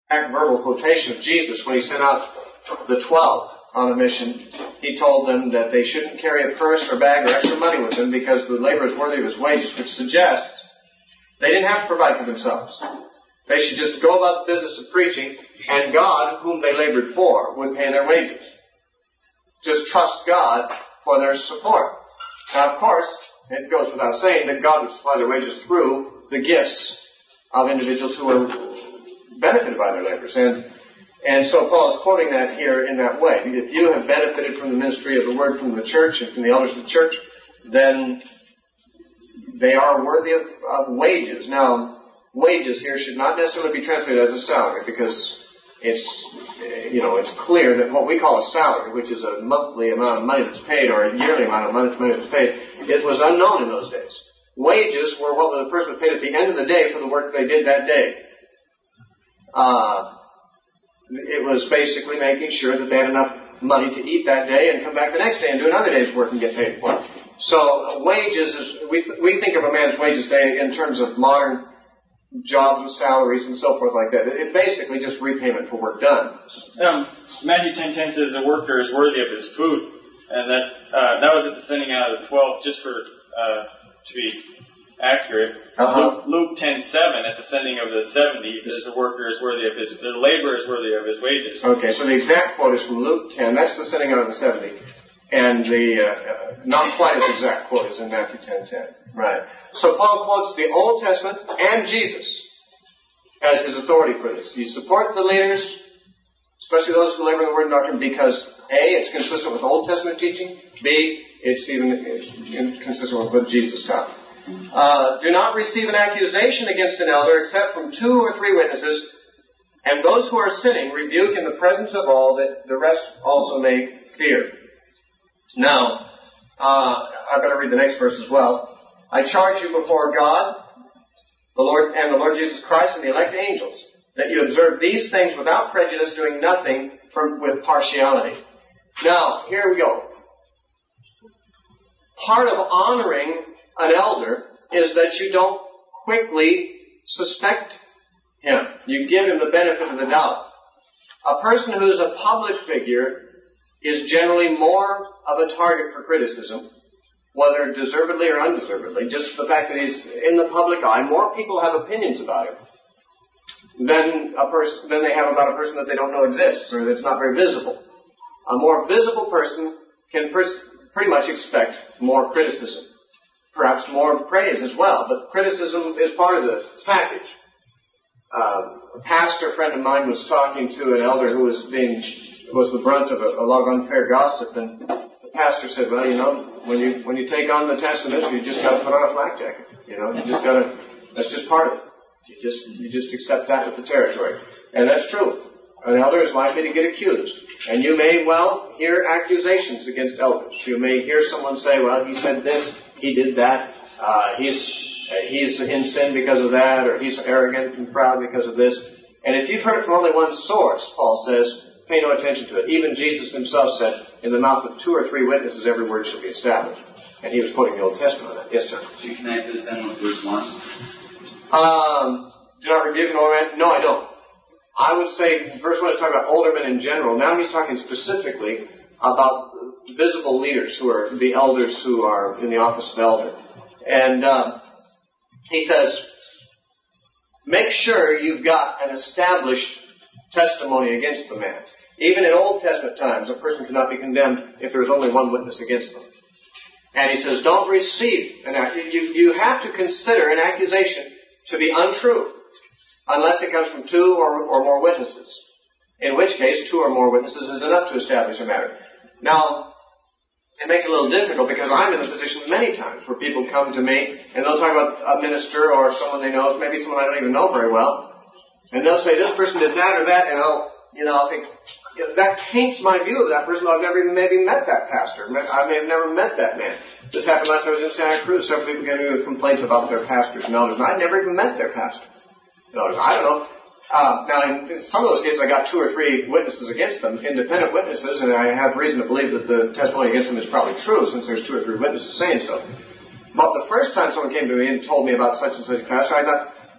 verbal quotation of Jesus when he sent out the 12 on a mission. He told them that they shouldn't carry a purse or bag or extra money with them because the labor is worthy of his wages, which suggests they didn't have to provide for themselves. They should just go about the business of preaching, and God, whom they labored for, would pay their wages. Just trust God for their support. Now, of course, it goes without saying that God would supply their wages through the gifts of individuals who are benefited by their labors. And so Paul is quoting that here in that way. If you have benefited from the ministry of the word from the church and from the elders of the church, then they are worthy of wages. Now, wages here should not necessarily be translated as a salary, because it's clear that what we call a salary, which is a monthly amount of money that's paid or a yearly amount of money that's paid, it was unknown in those days. Wages were what the person was paid at the end of the day for the work they did that day. It was basically making sure that they had enough money to eat that day and come back the next day and do another day's work and get paid for it. So wages, we think of a man's wages today in terms of modern jobs with salaries and so forth like that. It basically just repayment for work done. Matthew 10:10 says a worker is worthy of his food, and that was at the sending out of the 12, just for to be accurate. Luke 10:7 at the sending of the 70 says the worker is worthy of the laborer is worthy of his wages. Okay, so the exact quote is from Luke 10. That's the sending out of the 70. And the not quite as exact quote is in Matthew 10:10. Right. So Paul quotes the Old Testament and Jesus as his authority for this. You support the leaders, especially those who labor in the word and doctrine, because A, it's consistent with Old Testament teaching. B, it's even consistent with what Jesus taught. Do not receive an accusation against an elder except from 2 or 3 witnesses, and those who are sinning rebuke in the presence of all, that the rest also may fear. Now, I've got to read the next verse as well. I charge you before God, the Lord Jesus Christ, and the elect angels, that you observe these things without prejudice, doing nothing with partiality. Now, here we go. Part of honoring an elder is that you don't quickly suspect him. You give him the benefit of the doubt. A person who is a public figure is generally more of a target for criticism, whether deservedly or undeservedly. Just the fact that he's in the public eye, more people have opinions about him than they have about a person that they don't know exists or that's not very visible. A more visible person can pretty much expect more criticism, perhaps more praise as well, but criticism is part of this package. A pastor friend of mine was talking to an elder who was the brunt of a lot of unfair gossip, and the pastor said, well, when you take on the task of ministry, you just got to put on a flak jacket. That's just part of it. You just accept that with the territory. And that's true. An elder is likely to get accused. And you may well hear accusations against elders. You may hear someone say, well, he said this, he did that, he's in sin because of that, or he's arrogant and proud because of this. And if you've heard it from only one source, Paul says, pay no attention to it. Even Jesus himself said, in the mouth of 2 or 3 witnesses, every word shall be established. And he was quoting the Old Testament on that. Yes, sir? Do you connect this then with verse 1? Do not rebuke nor rant. No, I don't. I would say verse 1 is talking about older men in general. Now he's talking specifically about visible leaders, who are the elders who are in the office of elder. And he says, make sure you've got an established testimony against the man. Even in Old Testament times, a person cannot be condemned if there is only one witness against them. And he says, don't receive an accusation. You have to consider an accusation to be untrue, unless it comes from 2 or more witnesses. In which case, 2 or more witnesses is enough to establish a matter. Now, it makes it a little difficult because I'm in the position many times where people come to me and they'll talk about a minister or someone they know, maybe someone I don't even know very well, and they'll say this person did that or that, and I'll think, that taints my view of that person. I've never even maybe met that pastor. I may have never met that man. This happened last time I was in Santa Cruz. Several people came to me with complaints about their pastors and elders, and I'd never even met their pastor. I don't know. Now, in some of those cases, I got 2 or 3 witnesses against them, independent witnesses, and I have reason to believe that the testimony against them is probably true, since there's 2 or 3 witnesses saying so. But the first time someone came to me and told me about such and such a pastor, I thought,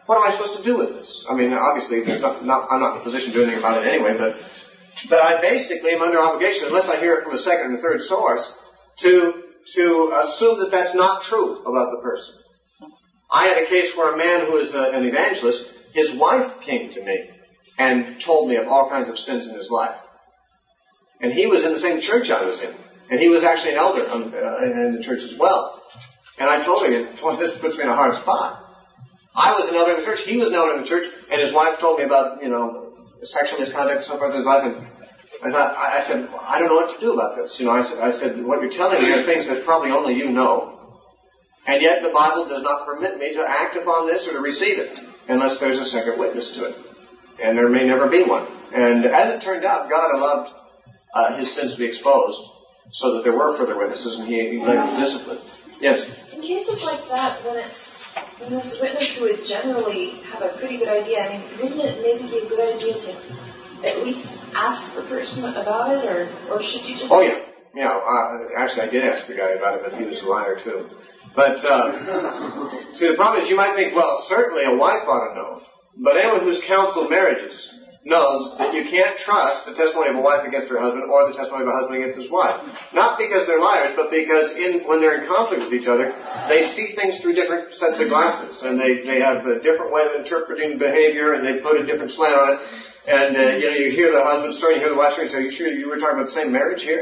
what am I supposed to do with this? I mean, obviously, I'm not in a position to do anything about it anyway, but I basically am under obligation, unless I hear it from a second and third source, to assume that that's not true about the person. I had a case where a man who is an evangelist, his wife came to me and told me of all kinds of sins in his life. And he was in the same church I was in. And he was actually an elder in the church as well. And I told him, well, this puts me in a hard spot. I was an elder in the church, he was an elder in the church, and his wife told me about, sexual misconduct and so forth in his life. And I said, I don't know what to do about this. I said, what you're telling me are things that probably only you know. And yet the Bible does not permit me to act upon this or to receive it unless there's a second witness to it. And there may never be one. And as it turned out, God allowed his sins to be exposed so that there were further witnesses, and he led him to discipline. Yes? In cases like that, when it's a witness who would generally have a pretty good idea, I mean, wouldn't it maybe be a good idea to at least ask the person about it, or should you just... Oh, yeah. Actually, I did ask the guy about it, but he was a liar, too. But, see, the problem is you might think, well, certainly a wife ought to know. But anyone who's counseled marriages knows that you can't trust the testimony of a wife against her husband or the testimony of a husband against his wife. Not because they're liars, but because when they're in conflict with each other, they see things through different sets of glasses. And they have a different way of interpreting behavior, and they put a different slant on it. And, you hear the husband's story, you hear the wife's story, and say, are you sure you were talking about the same marriage here?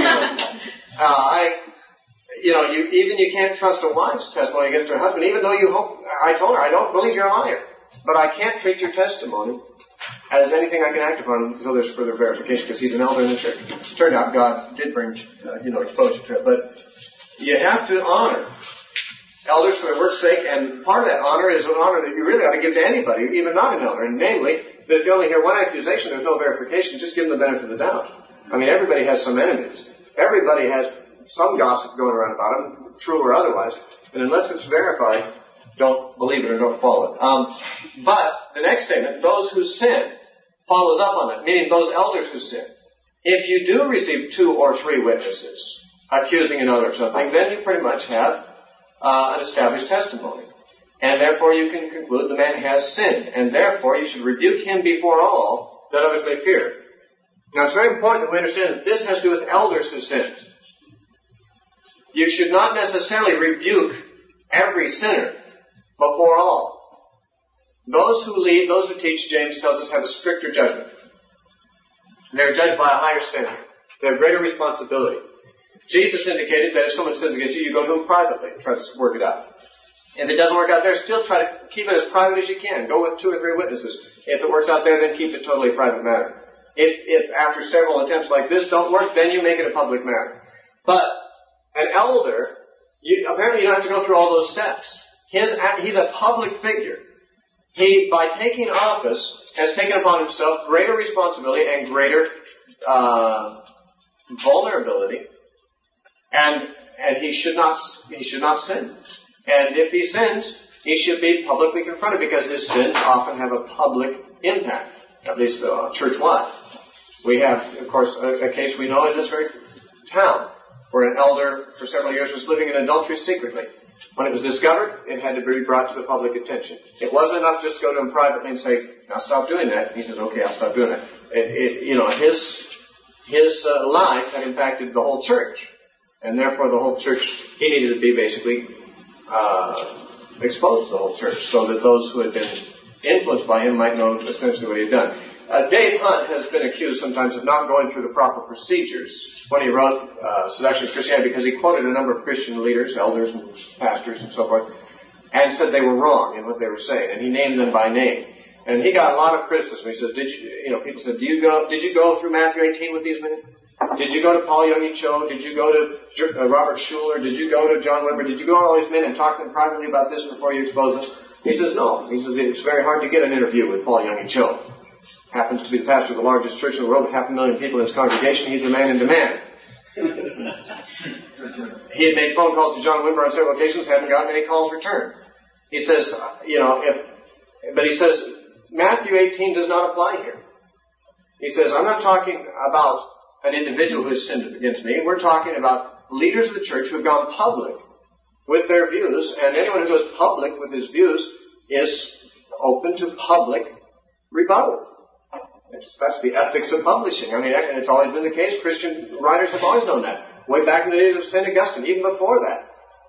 You can't trust a wife's testimony against her husband, even though I told her, I don't believe you're a liar. But I can't treat your testimony as anything I can act upon until there's further verification, because he's an elder in the church. It turned out God did bring, exposure to it. But you have to honor elders for their work's sake, and part of that honor is an honor that you really ought to give to anybody, even not an elder. And namely, that if you only hear one accusation, there's no verification, just give them the benefit of the doubt. I mean, everybody has some enemies. Everybody has some gossip going around about them, true or otherwise. And unless it's verified, don't believe it or don't follow it. But the next statement, those who sin, follows up on it, meaning those elders who sin. If you do receive 2 or 3 witnesses accusing another of something, then you pretty much have an established testimony. And therefore you can conclude the man has sinned. And therefore you should rebuke him before all, that others may fear. Now it's very important that we understand that this has to do with elders who sin. You should not necessarily rebuke every sinner before all. Those who lead, those who teach, James tells us, have a stricter judgment. They're judged by a higher standard. They have greater responsibility. Jesus indicated that if someone sins against you, you go to him privately and try to work it out. If it doesn't work out there, still try to keep it as private as you can. Go with 2 or 3 witnesses. If it works out there, then keep it totally a private matter. If after several attempts like this don't work, then you make it a public matter. But an elder, apparently you don't have to go through all those steps. He's a public figure. He, by taking office, has taken upon himself greater responsibility and greater vulnerability, and he should not sin. And if he sins, he should be publicly confronted, because his sins often have a public impact, at least church-wide. We have, of course, a case we know in this very town, where an elder for several years was living in adultery secretly. When it was discovered, it had to be brought to the public attention. It wasn't enough just to go to him privately and say, now stop doing that. And he says, okay, I'll stop doing it. His life had impacted the whole church. And therefore the whole church, he needed to be basically exposed to the whole church, so that those who had been influenced by him might know essentially what he had done. Dave Hunt has been accused sometimes of not going through the proper procedures when he wrote Seduction of Christianity, because he quoted a number of Christian leaders, elders and pastors and so forth, and said they were wrong in what they were saying, and he named them by name. And he got a lot of criticism. He says, people said, did you go through Matthew 18 with these men? Did you go to Paul Young Cho? Did you go to Robert Schuller? Did you go to John Wimber? Did you go to all these men and talk to them privately about this before you expose us? He says, no. He says, it's very hard to get an interview with Paul Young Cho. Happens to be the pastor of the largest church in the world with 500,000 people in his congregation. He's a man in demand. He had made phone calls to John Wimber on several occasions, hadn't gotten any calls returned. He says, but he says, Matthew 18 does not apply here. He says, I'm not talking about an individual who has sinned against me. We're talking about leaders of the church who have gone public with their views, and anyone who goes public with his views is open to public rebuttal. That's the ethics of publishing. I mean, it's always been the case. Christian writers have always known that. Way back in the days of St. Augustine, even before that.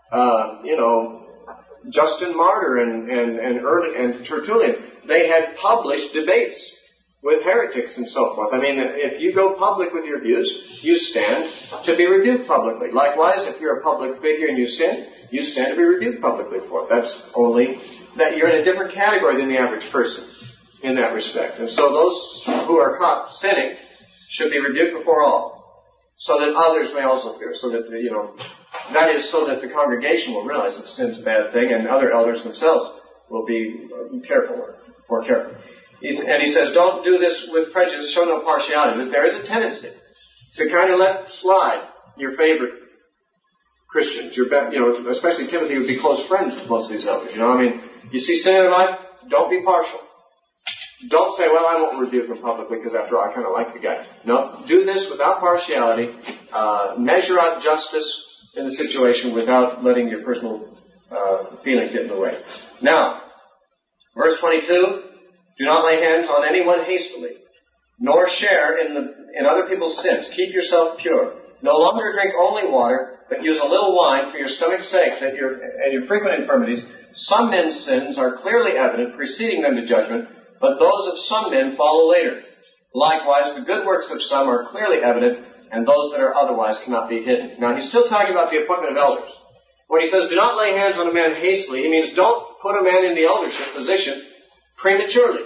Justin Martyr and Tertullian, they had published debates with heretics and so forth. I mean, if you go public with your views, you stand to be rebuked publicly. Likewise, if you're a public figure and you sin, you stand to be rebuked publicly for it. That's only that you're in a different category than the average person in that respect. And so those who are caught sinning should be rebuked before all, so that others may also fear. So that, that is so that the congregation will realize that sin's a bad thing, and other elders themselves will be more careful. And he says, don't do this with prejudice, show no partiality. That there is a tendency to kind of let slide your favorite Christians. Especially Timothy would be close friends with most of these elders. You see sin in their life, don't be partial. Don't say, well, I won't rebuke him publicly because after all, I kind of like the guy. No, do this without partiality. Measure out justice in the situation without letting your personal feelings get in the way. Now, verse 22, do not lay hands on anyone hastily, nor share in other people's sins. Keep yourself pure. No longer drink only water, but use a little wine for your stomach's sake and your frequent infirmities. Some men's sins are clearly evident, preceding them to judgment, but those of some men follow later. Likewise, the good works of some are clearly evident, and those that are otherwise cannot be hidden. Now, he's still talking about the appointment of elders. When he says, do not lay hands on a man hastily, he means don't put a man in the eldership position prematurely.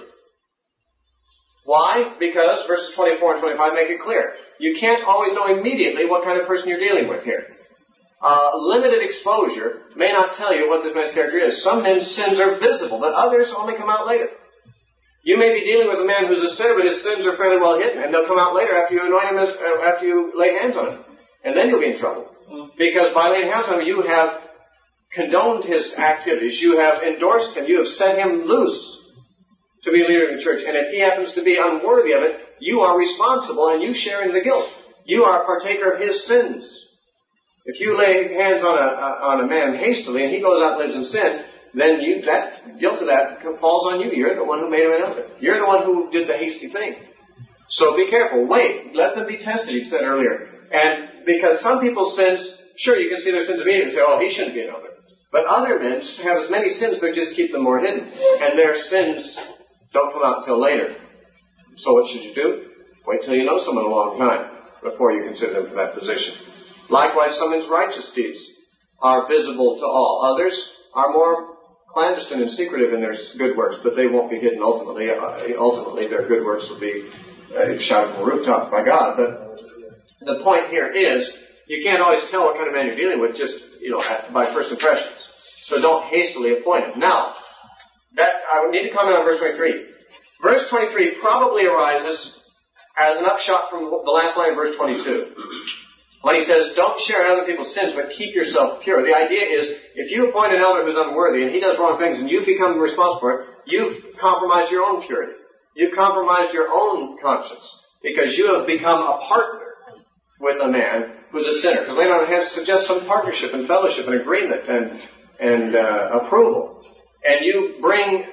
Why? Because verses 24 and 25 make it clear. You can't always know immediately what kind of person you're dealing with here. Limited exposure may not tell you what this man's character is. Some men's sins are visible, but others only come out later. You may be dealing with a man who's a sinner, but his sins are fairly well hidden, and they'll come out later after you anoint him, after you lay hands on him. And then you'll be in trouble. Because by laying hands on him, you have condoned his activities. You have endorsed him. You have set him loose to be a leader in the church. And if he happens to be unworthy of it, you are responsible and you share in the guilt. You are a partaker of his sins. If you lay hands on a man hastily and he goes out and lives in sin, then that guilt of that falls on you. You're the one who made him an elder. You're the one who did the hasty thing. So be careful. Wait. Let them be tested, he said earlier. And because some people's sins, sure, you can see their sins immediately and say, oh, he shouldn't be an elder. But other men have as many sins, they just keep them more hidden. And their sins don't come out until later. So what should you do? Wait till you know someone a long time before you consider them for that position. Likewise, some men's righteous deeds are visible to all. Others are more clandestine and secretive in their good works, but they won't be hidden ultimately. Ultimately, their good works will be shouted from the rooftop by God. But the point here is, you can't always tell what kind of man you're dealing with just, by first impressions. So don't hastily appoint him. Now, I would need to comment on verse 23. Verse 23 probably arises as an upshot from the last line of verse 22. When he says, don't share in other people's sins, but keep yourself pure. The idea is, if you appoint an elder who's unworthy and he does wrong things and you become responsible for it, you've compromised your own purity. You've compromised your own conscience because you have become a partner with a man who's a sinner. Because later on it suggests some partnership and fellowship and agreement and approval. And you bring,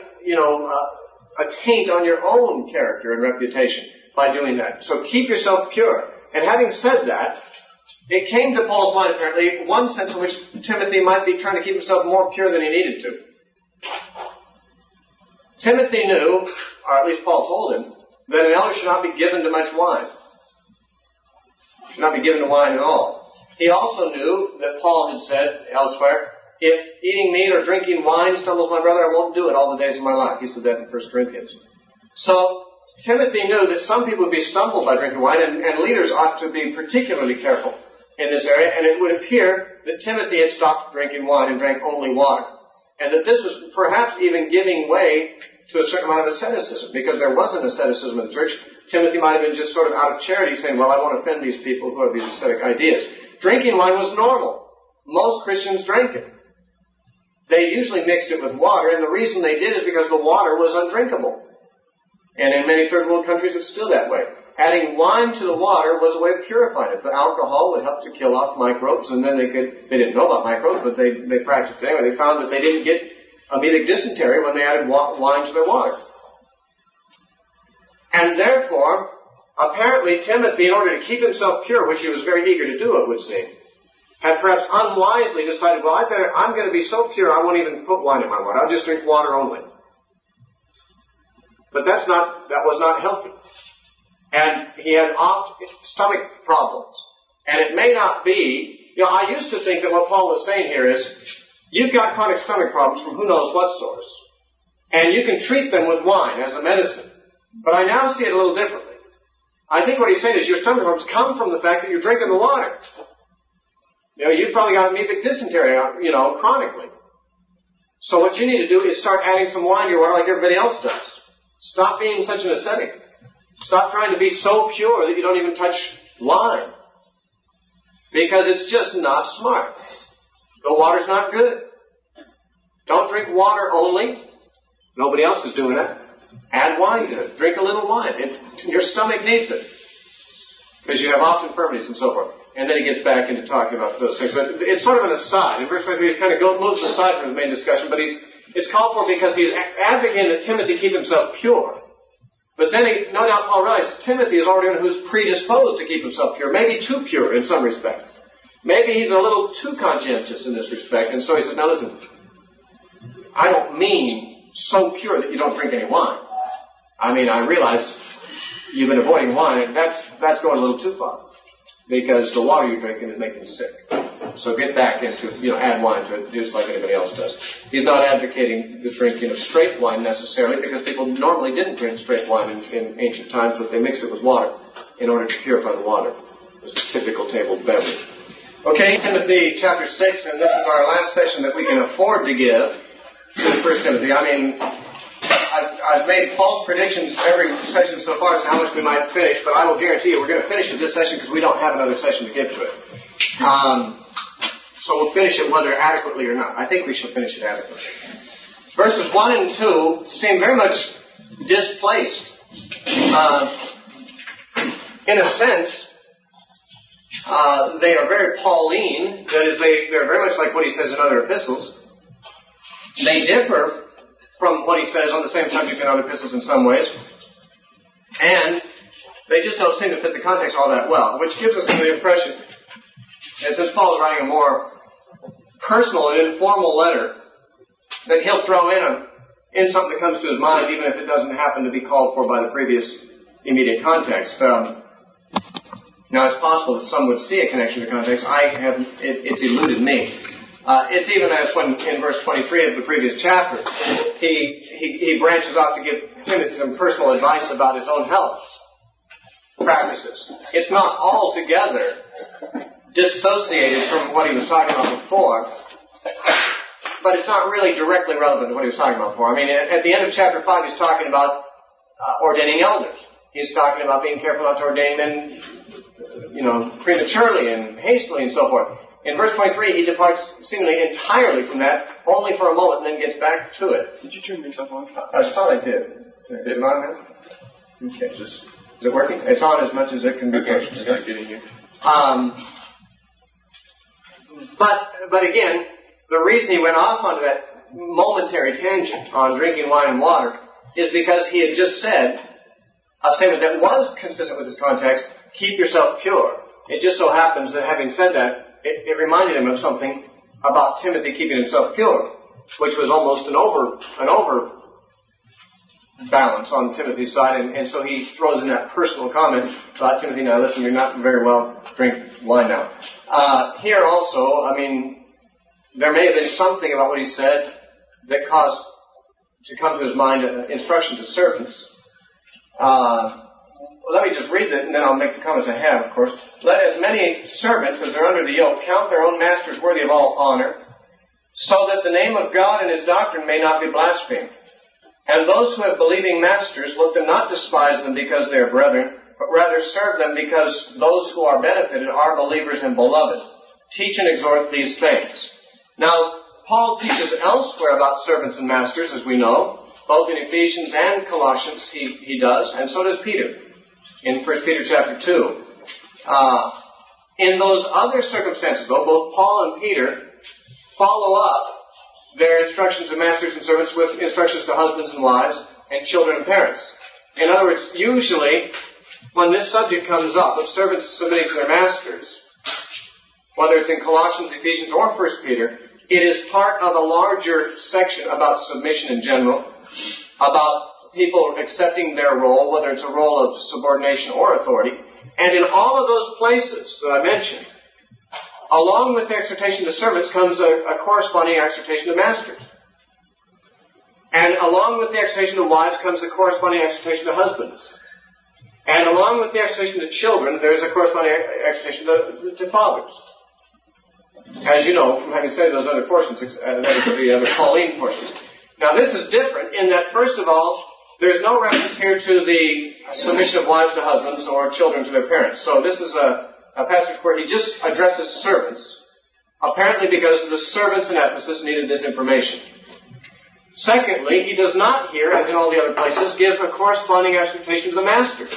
a taint on your own character and reputation by doing that. So keep yourself pure. And having said that, it came to Paul's mind, apparently, one sense in which Timothy might be trying to keep himself more pure than he needed to. Timothy knew, or at least Paul told him, that an elder should not be given to much wine. Should not be given to wine at all. He also knew that Paul had said elsewhere, if eating meat or drinking wine stumbles my brother, I won't do it all the days of my life. He said that in 1 Corinthians. So, Timothy knew that some people would be stumbled by drinking wine, and leaders ought to be particularly careful in this area, and it would appear that Timothy had stopped drinking wine and drank only water. And that this was perhaps even giving way to a certain amount of asceticism, because there was an asceticism in the church. Timothy might have been just sort of out of charity saying, well, I won't offend these people who have these ascetic ideas. Drinking wine was normal. Most Christians drank it. They usually mixed it with water, and the reason they did is because the water was undrinkable. And in many third world countries, it's still that way. Adding wine to the water was a way of purifying it. The alcohol would help to kill off microbes, and then they didn't know about microbes, but they practiced it anyway. They found that they didn't get amoebic dysentery when they added wine to their water. And therefore, apparently Timothy, in order to keep himself pure, which he was very eager to do, it would seem, had perhaps unwisely decided, well, I'm going to be so pure I won't even put wine in my water. I'll just drink water only. But that was not healthy. And he had stomach problems. And it may not be, I used to think that what Paul was saying here is, you've got chronic stomach problems from who knows what source. And you can treat them with wine as a medicine. But I now see it a little differently. I think what he's saying is your stomach problems come from the fact that you're drinking the water. You've probably got amoebic dysentery, chronically. So what you need to do is start adding some wine to your water like everybody else does. Stop being such an ascetic. Stop trying to be so pure that you don't even touch wine. Because it's just not smart. The water's not good. Don't drink water only. Nobody else is doing that. Add wine to it. Drink a little wine. Your stomach needs it. Because you have oft infirmities and so forth. And then he gets back into talking about those things. But it's sort of an aside. In verse 23, he kind of moves aside from the main discussion. But it's called for because he's advocating that Timothy keep himself pure. But then no doubt Paul realized Timothy is already one who's predisposed to keep himself pure. Maybe too pure in some respects. Maybe he's a little too conscientious in this respect. And so he said, now listen, I don't mean so pure that you don't drink any wine. I mean, I realize you've been avoiding wine, and that's going a little too far. Because the water you're drinking is making you sick. So get back into, add wine to it just like anybody else does. He's not advocating the drinking of straight wine necessarily, because people normally didn't drink straight wine in ancient times, but they mixed it with water in order to purify the water. It was a typical table beverage. Okay, Timothy chapter 6, and this is our last session that we can afford to give to 1 Timothy. I mean, I've made false predictions every session so far as to how much we might finish, but I will guarantee you we're going to finish it this session because we don't have another session to give to it. So we'll finish it whether adequately or not. I think we shall finish it adequately. Verses 1 and 2 seem very much displaced. In a sense, they are very Pauline. That is, they're very much like what he says in other epistles. They differ from what he says on the same subject in other epistles in some ways. And they just don't seem to fit the context all that well, which gives us the impression that since Paul is writing a more personal and informal letter, that he'll throw in something that comes to his mind, even if it doesn't happen to be called for by the previous immediate context. Now, it's possible that some would see a connection to context. It's eluded me. It's even as when in verse 23 of the previous chapter, he branches off to give Timothy some personal advice about his own health practices. It's not altogether dissociated from what he was talking about before, but it's not really directly relevant to what he was talking about before. I mean, at the end of chapter 5, he's talking about ordaining elders. He's talking about being careful not to ordain men, prematurely and hastily and so forth. In verse 23, he departs seemingly entirely from that, only for a moment, and then gets back to it. Did you turn yourself on? I thought I did. Is it on now? Okay. Is it working? It's on as much as it can be. Okay, just gotta get in here. But again, the reason he went off onto that momentary tangent on drinking wine and water is because he had just said a statement that was consistent with his context, keep yourself pure. It just so happens that having said that, it reminded him of something about Timothy keeping himself pure, which was almost an overbalance on Timothy's side, and so he throws in that personal comment about Timothy, now listen, you're not very well, drink wine now. Here also, I mean, there may have been something about what he said that caused to come to his mind an instruction to servants. Let me just read it, and then I'll make the comments I have, of course. Let as many servants as are under the yoke count their own masters worthy of all honor, so that the name of God and his doctrine may not be blasphemed. And those who have believing masters, let them not despise them because they are brethren, but rather serve them because those who are benefited are believers and beloved. Teach and exhort these things. Now, Paul teaches elsewhere about servants and masters, as we know. Both in Ephesians and Colossians he does, and so does Peter in 1 Peter chapter 2. In those other circumstances, though, both Paul and Peter follow up their instructions to masters and servants with instructions to husbands and wives and children and parents. In other words, usually when this subject comes up of servants submitting to their masters, whether it's in Colossians, Ephesians, or 1 Peter, it is part of a larger section about submission in general, about people accepting their role, whether it's a role of subordination or authority. And in all of those places that I mentioned, along with the exhortation to servants comes a corresponding exhortation to masters. And along with the exhortation to wives comes the corresponding exhortation to husbands. And along with the exhortation to children, there's a corresponding exhortation to fathers. As you know, from having studied those other portions, that is the other Pauline portions. Now this is different in that, first of all, there's no reference here to the submission of wives to husbands or children to their parents. So this is a passage where he just addresses servants, apparently because the servants in Ephesus needed this information. Secondly, he does not here, as in all the other places, give a corresponding exhortation to the masters.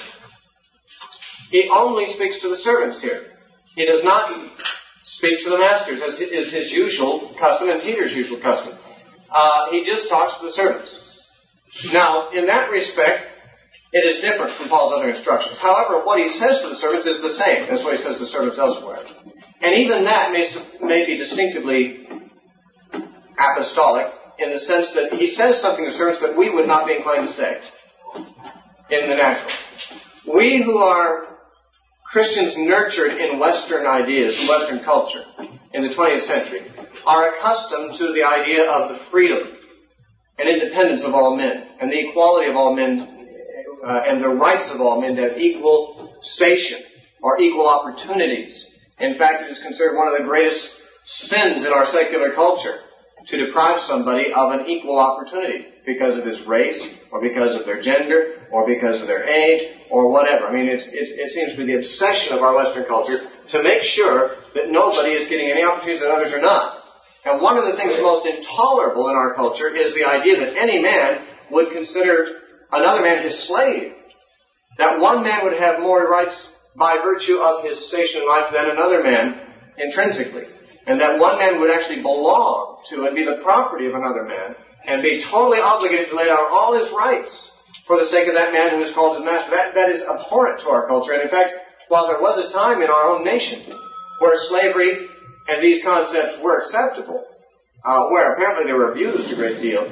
He only speaks to the servants here. He does not speak to the masters, as is his usual custom and Peter's usual custom. He just talks to the servants. Now, in that respect, it is different from Paul's other instructions. However, what he says to the servants is the same as what he says to the servants elsewhere. And even that may be distinctively apostolic in the sense that he says something to servants that we would not be inclined to say in the natural. We who are Christians nurtured in Western ideas, in Western culture, in the 20th century, are accustomed to the idea of the freedom and independence of all men, and the equality of all men, and the rights of all men to have equal station or equal opportunities. In fact, it is considered one of the greatest sins in our secular culture to deprive somebody of an equal opportunity because of his race, or because of their gender, or because of their age, or whatever. I mean, it seems to be the obsession of our Western culture to make sure that nobody is getting any opportunities that others are not. And one of the things most intolerable in our culture is the idea that any man would consider another man his slave. That one man would have more rights by virtue of his station in life than another man intrinsically. And that one man would actually belong to and be the property of another man and be totally obligated to lay down all his rights for the sake of that man who is called his master. That is abhorrent to our culture. And in fact, while there was a time in our own nation where slavery and these concepts were acceptable, where apparently they were abused a great deal,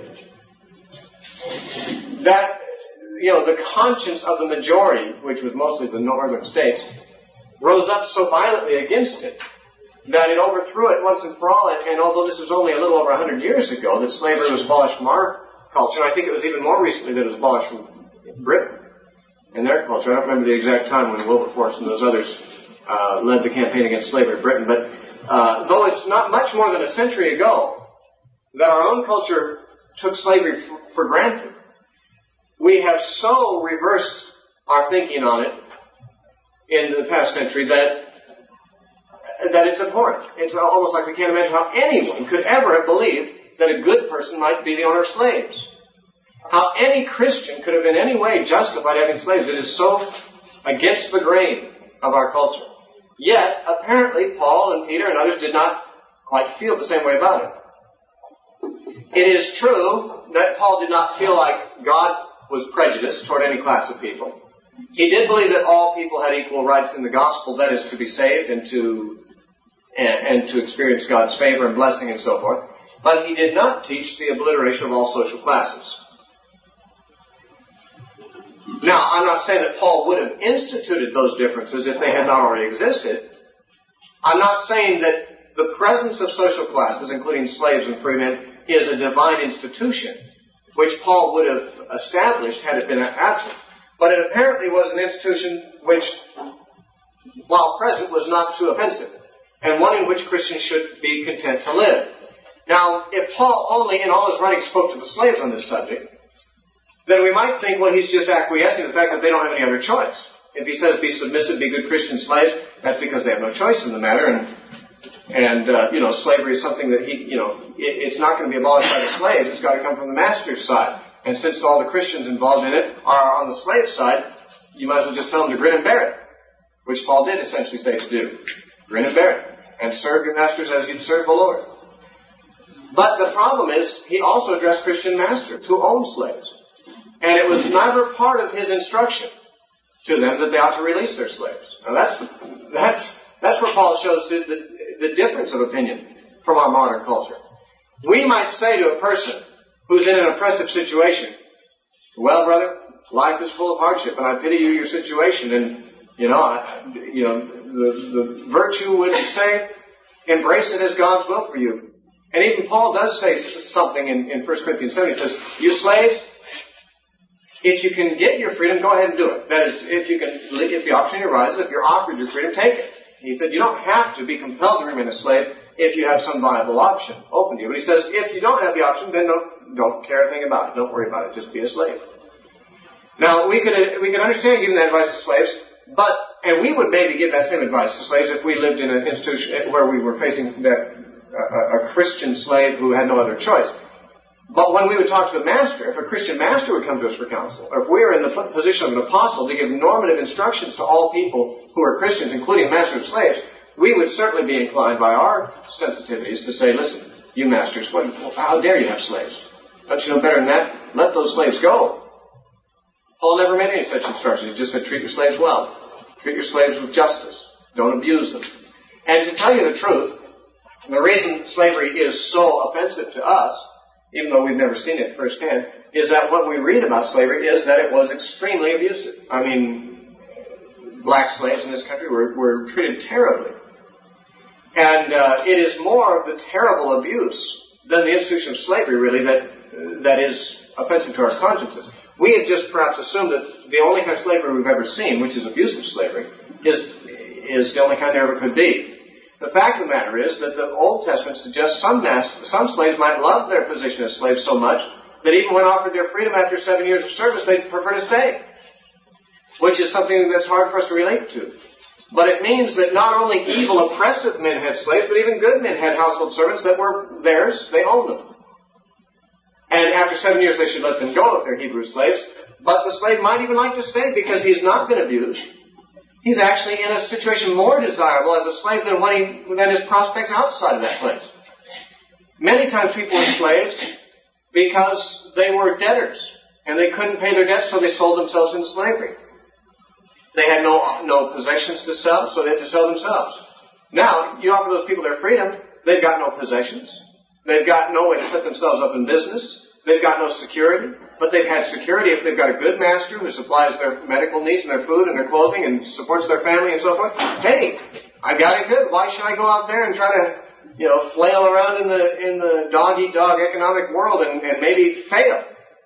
that, the conscience of the majority, which was mostly the northern states, rose up so violently against it that it overthrew it once and for all. And although this was only a little over 100 years ago that slavery was abolished from our culture, and I think it was even more recently that it was abolished from Britain and their culture. I don't remember the exact time when Wilberforce and those others led the campaign against slavery in Britain, but though it's not much more than a century ago that our own culture took slavery for granted, we have so reversed our thinking on it in the past century that it's abhorrent. It's almost like we can't imagine how anyone could ever have believed that a good person might be the owner of slaves. How any Christian could have in any way justified having slaves. It is so against the grain of our culture. Yet, apparently, Paul and Peter and others did not quite feel the same way about it. It is true that Paul did not feel like God was prejudiced toward any class of people. He did believe that all people had equal rights in the gospel, that is, to be saved and to experience God's favor and blessing and so forth. But he did not teach the obliteration of all social classes. Now, I'm not saying that Paul would have instituted those differences if they had not already existed. I'm not saying that the presence of social classes, including slaves and freemen, is a divine institution, which Paul would have established had it been absent. But it apparently was an institution which, while present, was not too offensive, and one in which Christians should be content to live. Now, if Paul only in all his writings spoke to the slaves on this subject, then we might think, well, he's just acquiescing to the fact that they don't have any other choice. If he says be submissive, be good Christian slaves, that's because they have no choice in the matter, and slavery is something that it's not going to be abolished by the slaves, it's got to come from the master's side. And since all the Christians involved in it are on the slave side, you might as well just tell them to grin and bear it, which Paul did essentially say to do. Grin and bear it, and serve your masters as you'd serve the Lord. But the problem is, he also addressed Christian masters who owned slaves. And it was never part of his instruction to them that they ought to release their slaves. Now that's where Paul shows the difference of opinion from our modern culture. We might say to a person who's in an oppressive situation, well, brother, life is full of hardship, and I pity you, your situation, and, the virtue would say, embrace it as God's will for you. And even Paul does say something in 1 Corinthians 7. He says, you slaves, if you can get your freedom, go ahead and do it. That is, if the opportunity arises, if you're offered your freedom, take it. He said, you don't have to be compelled to remain a slave if you have some viable option open to you. But he says, if you don't have the option, then don't care a thing about it. Don't worry about it. Just be a slave. Now, we could understand giving that advice to slaves, and we would maybe give that same advice to slaves if we lived in an institution where we were facing a Christian slave who had no other choice. But when we would talk to the master, if a Christian master would come to us for counsel, or if we were in the position of an apostle to give normative instructions to all people who are Christians, including masters of slaves, we would certainly be inclined by our sensitivities to say, listen, you masters, how dare you have slaves? Don't you know better than that? Let those slaves go. Paul never made any such instructions. He just said, treat your slaves well. Treat your slaves with justice. Don't abuse them. And to tell you the truth, the reason slavery is so offensive to us, even though we've never seen it firsthand, is that what we read about slavery is that it was extremely abusive. I mean, black slaves in this country were treated terribly. And it is more of the terrible abuse than the institution of slavery, really, that is offensive to our consciences. We have just perhaps assumed that the only kind of slavery we've ever seen, which is abusive slavery, is the only kind there ever could be. The fact of the matter is that the Old Testament suggests some slaves might love their position as slaves so much that even when offered their freedom after 7 years of service, they'd prefer to stay, which is something that's hard for us to relate to. But it means that not only evil, oppressive men had slaves, but even good men had household servants that were theirs. They owned them. And after 7 years, they should let them go if they're Hebrew slaves. But the slave might even like to stay because he's not been abused. He's actually in a situation more desirable as a slave than his prospects outside of that place. Many times people were slaves because they were debtors and they couldn't pay their debts, so they sold themselves into slavery. They had no possessions to sell, so they had to sell themselves. Now, you offer those people their freedom, they've got no possessions. They've got no way to set themselves up in business. They've got no security. But they've had security if they've got a good master who supplies their medical needs and their food and their clothing and supports their family and so forth. Hey, I got it good. Why should I go out there and try to, flail around in the dog-eat-dog economic world and maybe fail?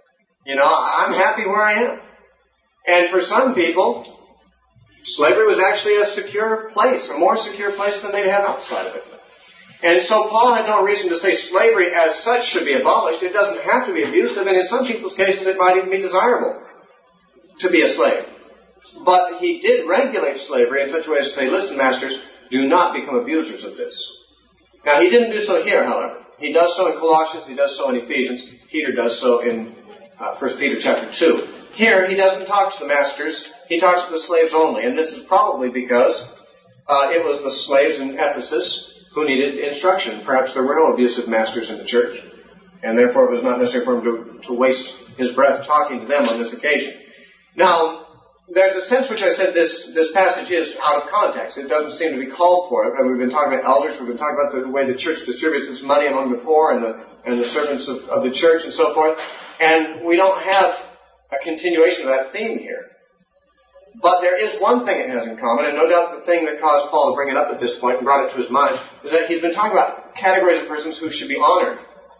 I'm happy where I am. And for some people, slavery was actually a secure place, a more secure place than they'd have outside of it. And so Paul had no reason to say slavery as such should be abolished. It doesn't have to be abusive, and in some people's cases it might even be desirable to be a slave. But he did regulate slavery in such a way as to say, listen, masters, do not become abusers of this. Now, he didn't do so here, however. He does so in Colossians, he does so in Ephesians, Peter does so in 1 Peter chapter 2. Here, he doesn't talk to the masters, he talks to the slaves only, and this is probably because it was the slaves in Ephesus who needed instruction. Perhaps there were no abusive masters in the church, and therefore it was not necessary for him to waste his breath talking to them on this occasion. Now, there's a sense which I said this passage is out of context. It doesn't seem to be called for it. And we've been talking about elders, we've been talking about the way the church distributes its money among the poor and the servants of the church and so forth, and we don't have a continuation of that theme here. But there is one thing it has in common, and no doubt the thing that caused Paul to bring it up at this point and brought it to his mind is that he's been talking about categories of persons who should be honored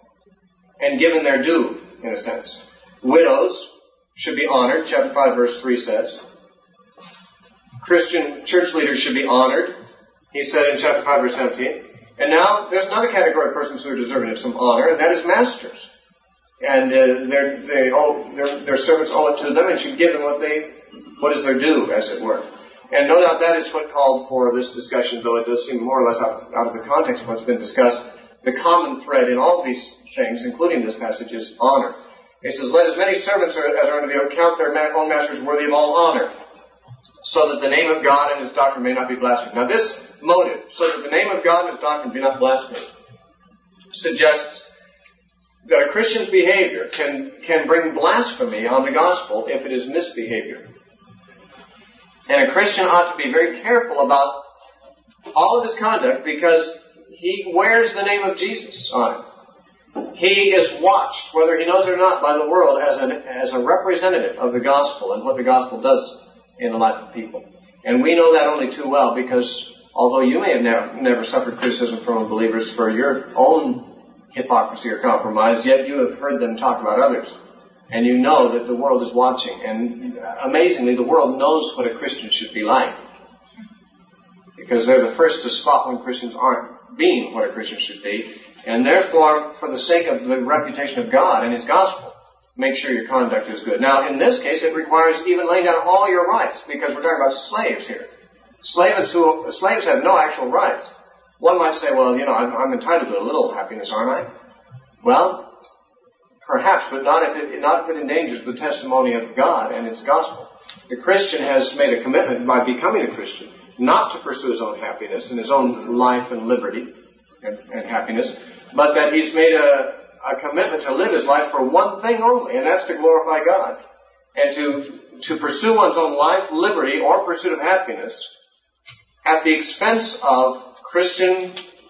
and given their due, in a sense. Widows should be honored, chapter 5, verse 3 says. Christian church leaders should be honored, he said in chapter 5, verse 17. And now there's another category of persons who are deserving of some honor, and that is masters. And their servants owe it to them and should give them what is their due, as it were. And no doubt that is what called for this discussion, though it does seem more or less out of the context of what's been discussed. The common thread in all these things, including this passage, is honor. He says, let as many servants as are under the account their own masters worthy of all honor, so that the name of God and his doctrine may not be blasphemed. Now this motive, so that the name of God and his doctrine be not blasphemed, suggests that a Christian's behavior can bring blasphemy on the gospel if it is misbehavior. And a Christian ought to be very careful about all of his conduct because he wears the name of Jesus on it. He is watched, whether he knows it or not, by the world as a representative of the gospel and what the gospel does in the life of people. And we know that only too well because although you may have never suffered criticism from unbelievers for your own hypocrisy or compromise, yet you have heard them talk about others. And you know that the world is watching. And amazingly, the world knows what a Christian should be like. Because they're the first to spot when Christians aren't being what a Christian should be. And therefore, for the sake of the reputation of God and His gospel, make sure your conduct is good. Now, in this case, it requires even laying down all your rights, because we're talking about slaves here. Slaves have no actual rights. One might say, well, I'm entitled to a little happiness, aren't I? Well, perhaps, but not if it endangers the testimony of God and His gospel. The Christian has made a commitment by becoming a Christian not to pursue his own happiness and his own life and liberty and happiness, but that he's made a commitment to live his life for one thing only, and that's to glorify God. And to pursue one's own life, liberty, or pursuit of happiness at the expense of Christian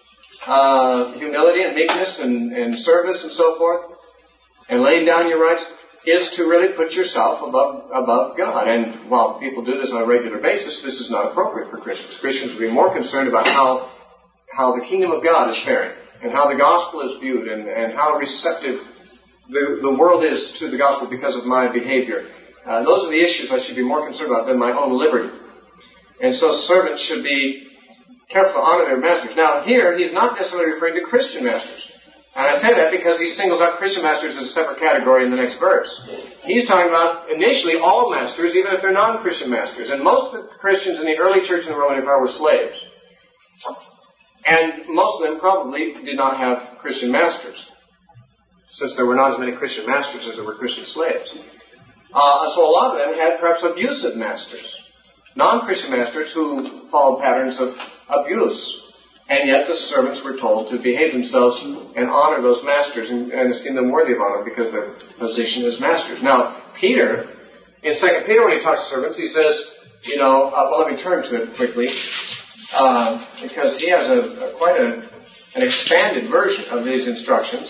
humility and meekness and service and so forth, and laying down your rights, is to really put yourself above God. And while people do this on a regular basis, this is not appropriate for Christians. Christians would be more concerned about how the kingdom of God is faring, and how the gospel is viewed, and how receptive the world is to the gospel because of my behavior. Those are the issues I should be more concerned about than my own liberty. And so servants should be careful to honor their masters. Now here, he's not necessarily referring to Christian masters. And I say that because he singles out Christian masters as a separate category in the next verse. He's talking about initially all masters, even if they're non-Christian masters. And most of the Christians in the early church in the Roman Empire were slaves. And most of them probably did not have Christian masters, since there were not as many Christian masters as there were Christian slaves. So a lot of them had perhaps abusive masters, non-Christian masters who followed patterns of abuse. And yet the servants were told to behave themselves and honor those masters and esteem them worthy of honor because of their position as masters. Now, Peter, in 2 Peter, when he talks to servants, he says, let me turn to it quickly, because he has quite an expanded version of these instructions,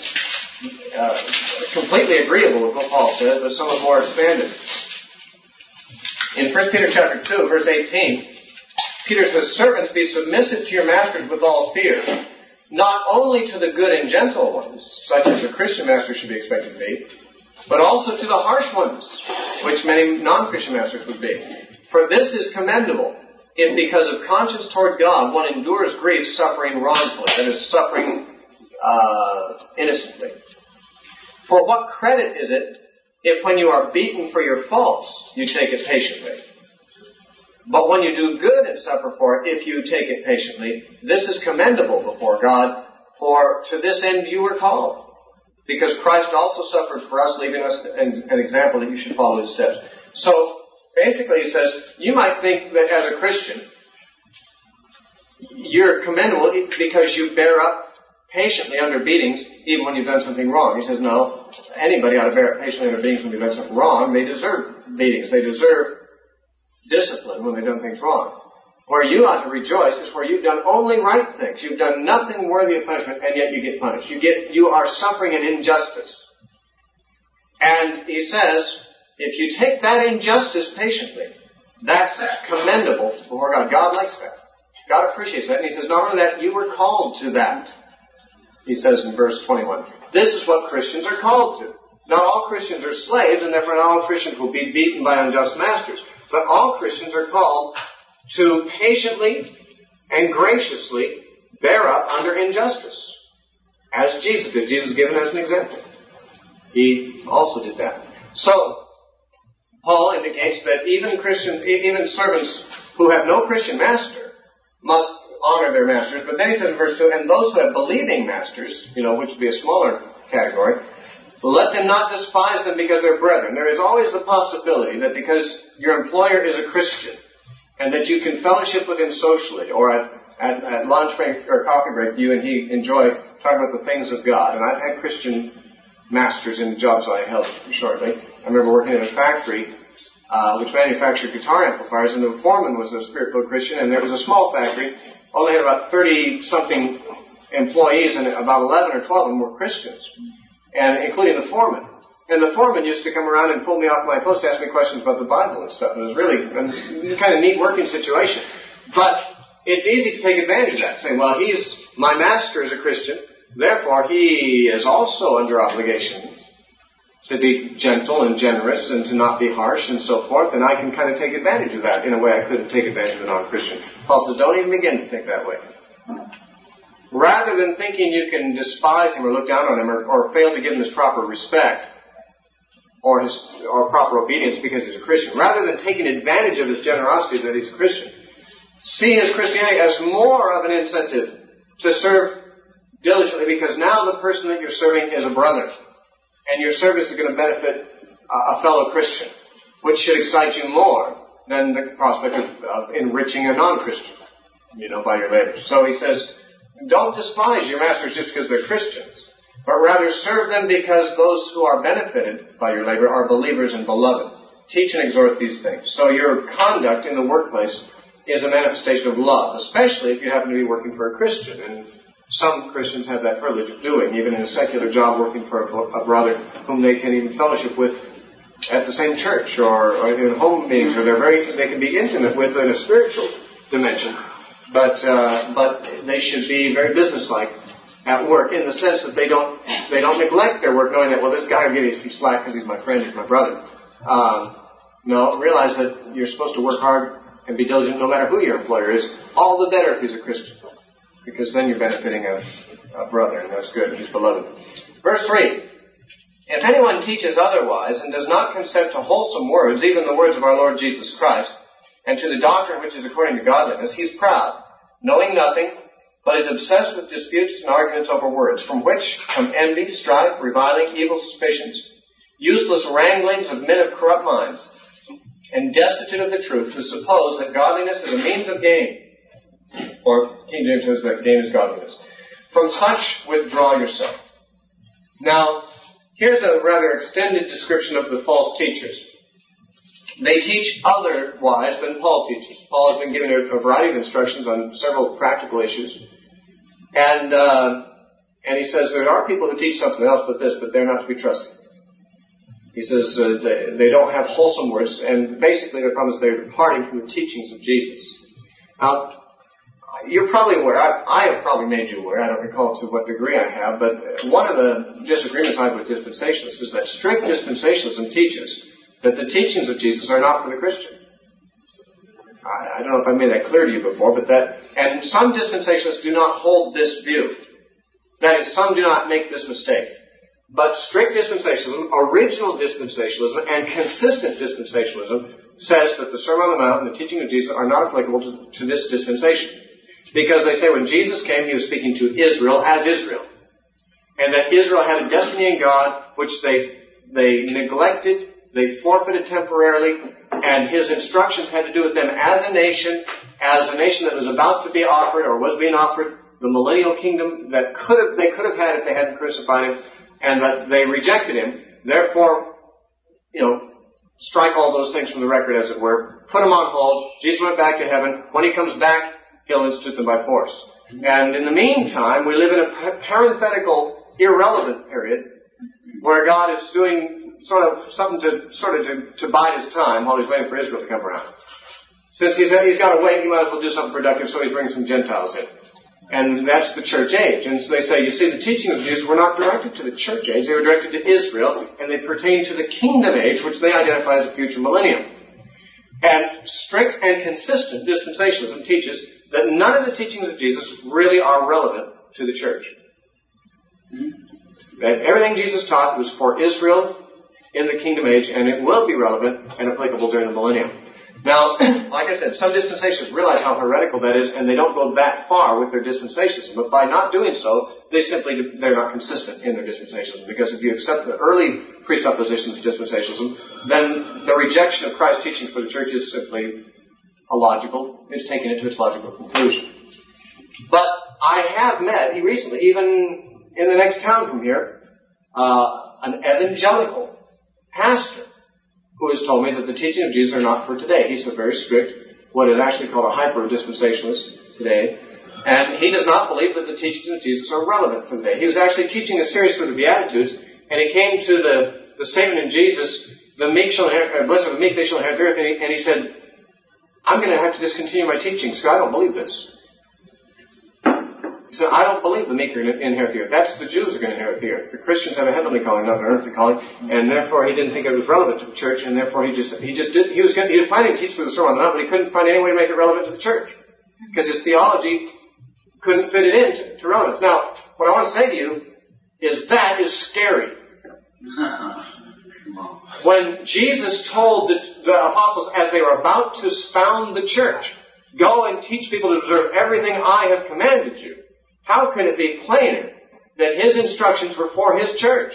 completely agreeable with what Paul says, but somewhat more expanded. In 1 Peter chapter 2, verse 18, Peter says, servants, be submissive to your masters with all fear, not only to the good and gentle ones, such as a Christian master should be expected to be, but also to the harsh ones, which many non-Christian masters would be. For this is commendable, if because of conscience toward God one endures grief, suffering wrongfully, that is, suffering innocently. For what credit is it if when you are beaten for your faults, you take it patiently? But when you do good and suffer for it, if you take it patiently, this is commendable before God, for to this end you were called. Because Christ also suffered for us, leaving us an example that you should follow His steps. So, basically he says, you might think that as a Christian, you're commendable because you bear up patiently under beatings, even when you've done something wrong. He says, no, anybody ought to bear up patiently under beatings when they've done something wrong. They deserve beatings. They deserve discipline when they've done things wrong. Where you ought to rejoice is where you've done only right things. You've done nothing worthy of punishment, and yet you get punished. You are suffering an injustice. And he says, if you take that injustice patiently, that's commendable before God. God likes that. God appreciates that. And he says, not only that, you were called to that. He says in verse 21, this is what Christians are called to. Not all Christians are slaves, and therefore not all Christians will be beaten by unjust masters. But all Christians are called to patiently and graciously bear up under injustice, as Jesus did. Jesus is given as an example. He also did that. So, Paul indicates that even servants who have no Christian master must honor their masters. But then he says in verse 2, and those who have believing masters, which would be a smaller category, let them not despise them because they're brethren. There is always the possibility that because your employer is a Christian and that you can fellowship with him socially, or at lunch break or coffee break, you and he enjoy talking about the things of God. And I've had Christian masters in the jobs I held shortly. I remember working in a factory which manufactured guitar amplifiers, and the foreman was a Spirit-filled Christian, and there was a small factory, only had about 30-something employees, and about 11 or 12 of them were Christians, and including the foreman. And the foreman used to come around and pull me off my post to ask me questions about the Bible and stuff. It was really a kind of neat working situation. But it's easy to take advantage of that. Say, well, my master is a Christian, therefore he is also under obligation to be gentle and generous and to not be harsh and so forth, and I can kind of take advantage of that in a way I couldn't take advantage of a non-Christian. Paul says, don't even begin to think that way. Rather than thinking you can despise him or look down on him or fail to give him his proper respect or proper obedience because he's a Christian, rather than taking advantage of his generosity that he's a Christian, see his Christianity as more of an incentive to serve diligently, because now the person that you're serving is a brother. And your service is going to benefit a fellow Christian, which should excite you more than the prospect of enriching a non-Christian, by your labors. So he says, don't despise your masters just because they're Christians, but rather serve them because those who are benefited by your labor are believers and beloved. Teach and exhort these things. So your conduct in the workplace is a manifestation of love, especially if you happen to be working for a Christian. And some Christians have that privilege of doing, even in a secular job, working for a brother whom they can even fellowship with at the same church or in home meetings, or they can be intimate with in a spiritual dimension. But they should be very businesslike at work, in the sense that they don't neglect their work, knowing that, well, this guy will give you some slack because he's my friend, he's my brother. No, realize that you're supposed to work hard and be diligent no matter who your employer is. All the better if he's a Christian, because then you're benefiting a brother, and that's good, he's beloved. Verse 3, if anyone teaches otherwise and does not consent to wholesome words, even the words of our Lord Jesus Christ, and to the doctrine which is according to godliness, he is proud, knowing nothing, but is obsessed with disputes and arguments over words, from which come envy, strife, reviling, evil suspicions, useless wranglings of men of corrupt minds, and destitute of the truth, who suppose that godliness is a means of gain. Or King James says that gain is godliness. From such withdraw yourself. Now, here's a rather extended description of the false teachers. They teach otherwise than Paul teaches. Paul has been given a variety of instructions on several practical issues. And he says there are people who teach something else but this, but they're not to be trusted. He says they don't have wholesome words, and basically the problem is they're departing from the teachings of Jesus. Now, you're probably aware, I have probably made you aware, I don't recall to what degree I have, but one of the disagreements I have with dispensationalists is that strict dispensationalism teaches that the teachings of Jesus are not for the Christian. I don't know if I made that clear to you before, and some dispensationalists do not hold this view. That is, some do not make this mistake. But strict dispensationalism, original dispensationalism, and consistent dispensationalism says that the Sermon on the Mount and the teaching of Jesus are not applicable to this dispensation. Because they say when Jesus came, he was speaking to Israel as Israel. And that Israel had a destiny in God which they neglected, they forfeited temporarily, and his instructions had to do with them as a nation that was about to be offered or was being offered, the millennial kingdom that they could have had if they hadn't crucified him, and that they rejected him. Therefore, strike all those things from the record, as it were, put them on hold. Jesus went back to heaven. When he comes back, he'll institute them by force. And in the meantime, we live in a parenthetical, irrelevant period where God is doing something to bide his time while he's waiting for Israel to come around. Since he's got to wait, he might as well do something productive, so he brings some Gentiles in. And that's the church age. And so they say, you see, the teaching of Jesus were not directed to the church age, they were directed to Israel, and they pertain to the kingdom age, which they identify as a future millennium. And strict and consistent dispensationalism teaches that none of the teachings of Jesus really are relevant to the church. That everything Jesus taught was for Israel in the kingdom age, and it will be relevant and applicable during the millennium. Now, like I said, some dispensationalists realize how heretical that is, and they don't go that far with their dispensationalism. But by not doing so, they're not consistent in their dispensationalism. Because if you accept the early presuppositions of dispensationalism, then the rejection of Christ's teaching for the church is simply illogical. It's taken it to its logical conclusion. But I have met recently, even in the next town from here, an evangelical pastor who has told me that the teachings of Jesus are not for today. He's a very strict, what is actually called a hyper-dispensationalist today. And he does not believe that the teachings of Jesus are relevant for today. He was actually teaching a series through the Beatitudes, and he came to the statement in Jesus, the meek shall inherit, blessed are the meek, they shall inherit the earth, and he said, I'm going to have to discontinue my teachings, because I don't believe this. He said, I don't believe the meek are going to inherit the earth. That's the Jews are going to inherit the earth. The Christians have a heavenly calling, not an earthly calling, and therefore he didn't think it was relevant to the church, and therefore he was planning to teach through the Sermon on the Mount, but he couldn't find any way to make it relevant to the church, because his theology couldn't fit it into relevance. Now, what I want to say to you is that is scary. When Jesus told the apostles as they were about to found the church, go and teach people to observe everything I have commanded you, how could it be plainer that his instructions were for his church?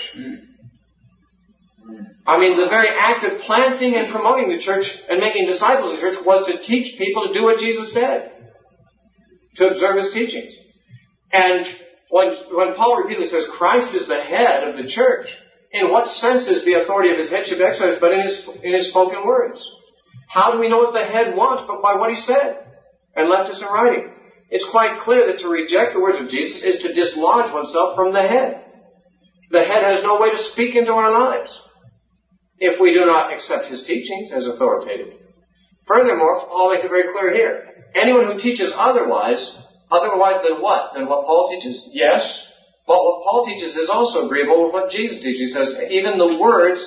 I mean, the very act of planting and promoting the church and making disciples of the church was to teach people to do what Jesus said, to observe his teachings. And when Paul repeatedly says Christ is the head of the church, in what sense is the authority of his headship exercised but in his spoken words? How do we know what the head wants but by what he said and left us in writing? It's quite clear that to reject the words of Jesus is to dislodge oneself from the head. The head has no way to speak into our lives if we do not accept his teachings as authoritative. Furthermore, Paul makes it very clear here. Anyone who teaches otherwise than what? Than what Paul teaches? Yes. But what Paul teaches is also agreeable with what Jesus teaches. He says, even the words,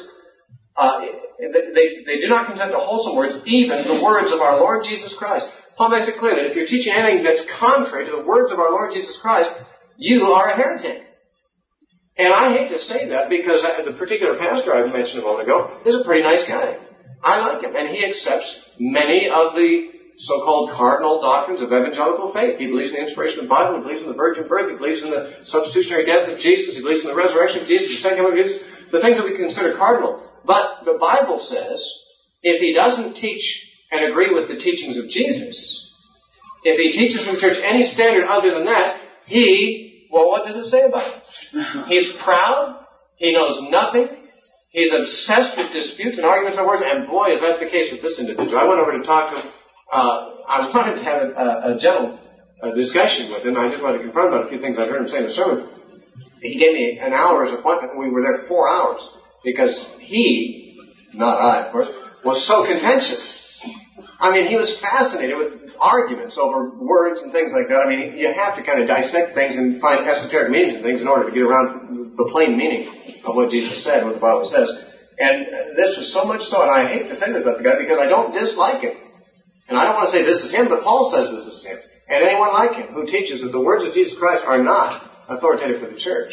they do not contain the wholesome words, even the words of our Lord Jesus Christ. Paul makes it clear that if you're teaching anything that's contrary to the words of our Lord Jesus Christ, you are a heretic. And I hate to say that because the particular pastor I mentioned a moment ago is a pretty nice guy. I like him, and he accepts many of the so-called cardinal doctrines of evangelical faith. He believes in the inspiration of the Bible. He believes in the virgin birth. He believes in the substitutionary death of Jesus. He believes in the resurrection of Jesus, the second coming of Jesus, the things that we consider cardinal. But the Bible says, if he doesn't teach and agree with the teachings of Jesus, if he teaches from the church any standard other than that, what does it say about him? He's proud. He knows nothing. He's obsessed with disputes and arguments and words. And boy, is that the case with this individual. I went over to talk to him. I wanted to have a gentle discussion with him. I just wanted to confront about a few things I heard him say in the sermon. He gave me an hour's appointment, and we were there 4 hours because he, not I, of course, was so contentious. I mean, he was fascinated with arguments over words and things like that. I mean, you have to kind of dissect things and find esoteric meanings in things in order to get around the plain meaning of what Jesus said, what the Bible says. And this was so much so, and I hate to say this about the guy because I don't dislike him. And I don't want to say this is him, but Paul says this is him. And anyone like him who teaches that the words of Jesus Christ are not authoritative for the church.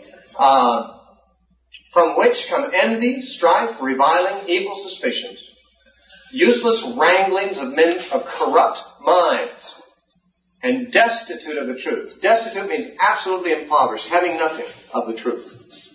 From which come envy, strife, reviling, evil suspicions, useless wranglings of men of corrupt minds, and destitute of the truth. Destitute means absolutely impoverished, having nothing of the truth.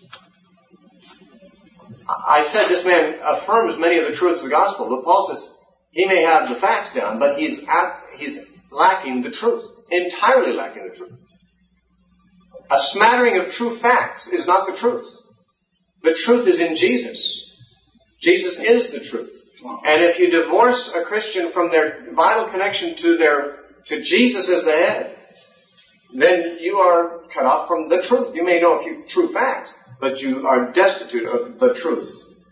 I said this man affirms many of the truths of the gospel, but Paul says he may have the facts down, but he's lacking the truth, entirely lacking the truth. A smattering of true facts is not the truth. The truth is in Jesus. Jesus is the truth. And if you divorce a Christian from their vital connection to Jesus as the head, then you are cut off from the truth. You may know a few true facts, but you are destitute of the truth.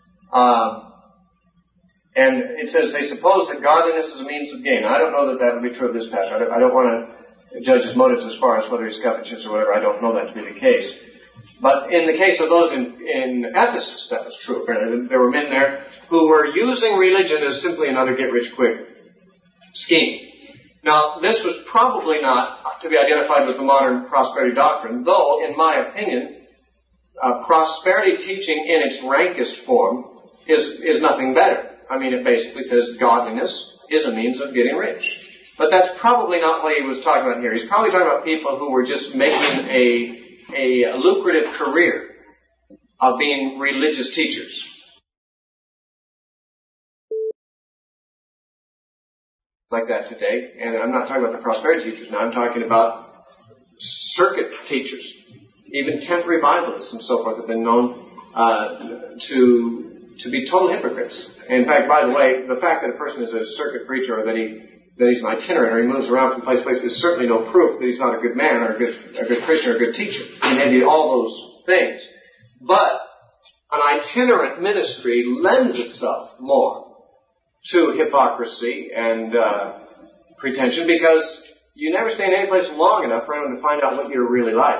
And it says they suppose that godliness is a means of gain. I don't know that would be true of this pastor. I don't want to judge his motives as far as whether he's covetous or whatever. I don't know that to be the case. But in the case of those in Ephesus, that was true. There were men there who were using religion as simply another get-rich-quick scheme. Now, this was probably not to be identified with the modern prosperity doctrine, though, in my opinion, prosperity teaching in its rankest form is nothing better. I mean, it basically says godliness is a means of getting rich. But that's probably not what he was talking about here. He's probably talking about people who were just making a lucrative career of being religious teachers. Like that today. And I'm not talking about the prosperity teachers now. I'm talking about circuit teachers. Even temporary Biblists and so forth have been known to be total hypocrites. In fact, by the way, the fact that a person is a circuit preacher or that he's an itinerant or he moves around from place to place is certainly no proof that he's not a good man or a good Christian or a good teacher. He may be all those things. But an itinerant ministry lends itself more to hypocrisy and pretension because you never stay in any place long enough for anyone to find out what you're really like.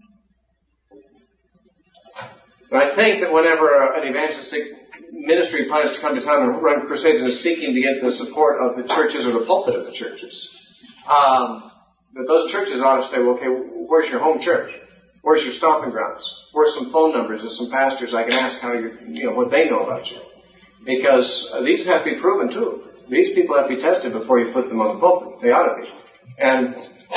And I think that whenever an evangelistic ministry plans to come to town and run crusades and is seeking to get the support of the churches or the pulpit of the churches, that those churches ought to say, well, okay, where's your home church? Where's your stomping grounds? Where's some phone numbers of some pastors I can ask how what they know about you? Because these have to be proven too. These people have to be tested before you put them on the pulpit. They ought to be. And,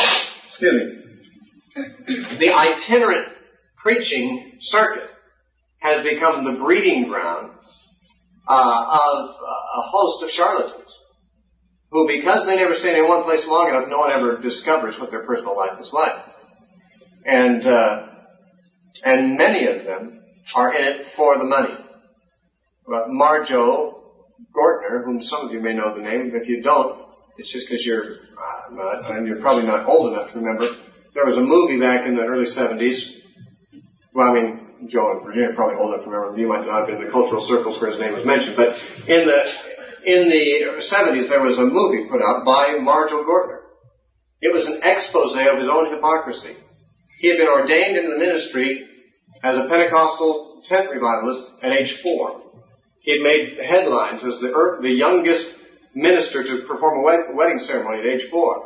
the itinerant preaching circuit has become the breeding ground of a host of charlatans who, because they never stay in one place long enough, no one ever discovers what their personal life is like. And many of them are in it for the money. Marjo Gortner, whom some of you may know the name, if you don't, it's just because you're probably not old enough to remember. There was a movie back in the early 70s. Well, I mean, Joe and Virginia are probably old enough to remember. You might not have been in the cultural circles where his name was mentioned. But in the 70s, there was a movie put out by Marjo Gortner. It was an expose of his own hypocrisy. He had been ordained into the ministry as a Pentecostal tent revivalist at age 4. He had made headlines as the youngest minister to perform a wedding ceremony at age 4.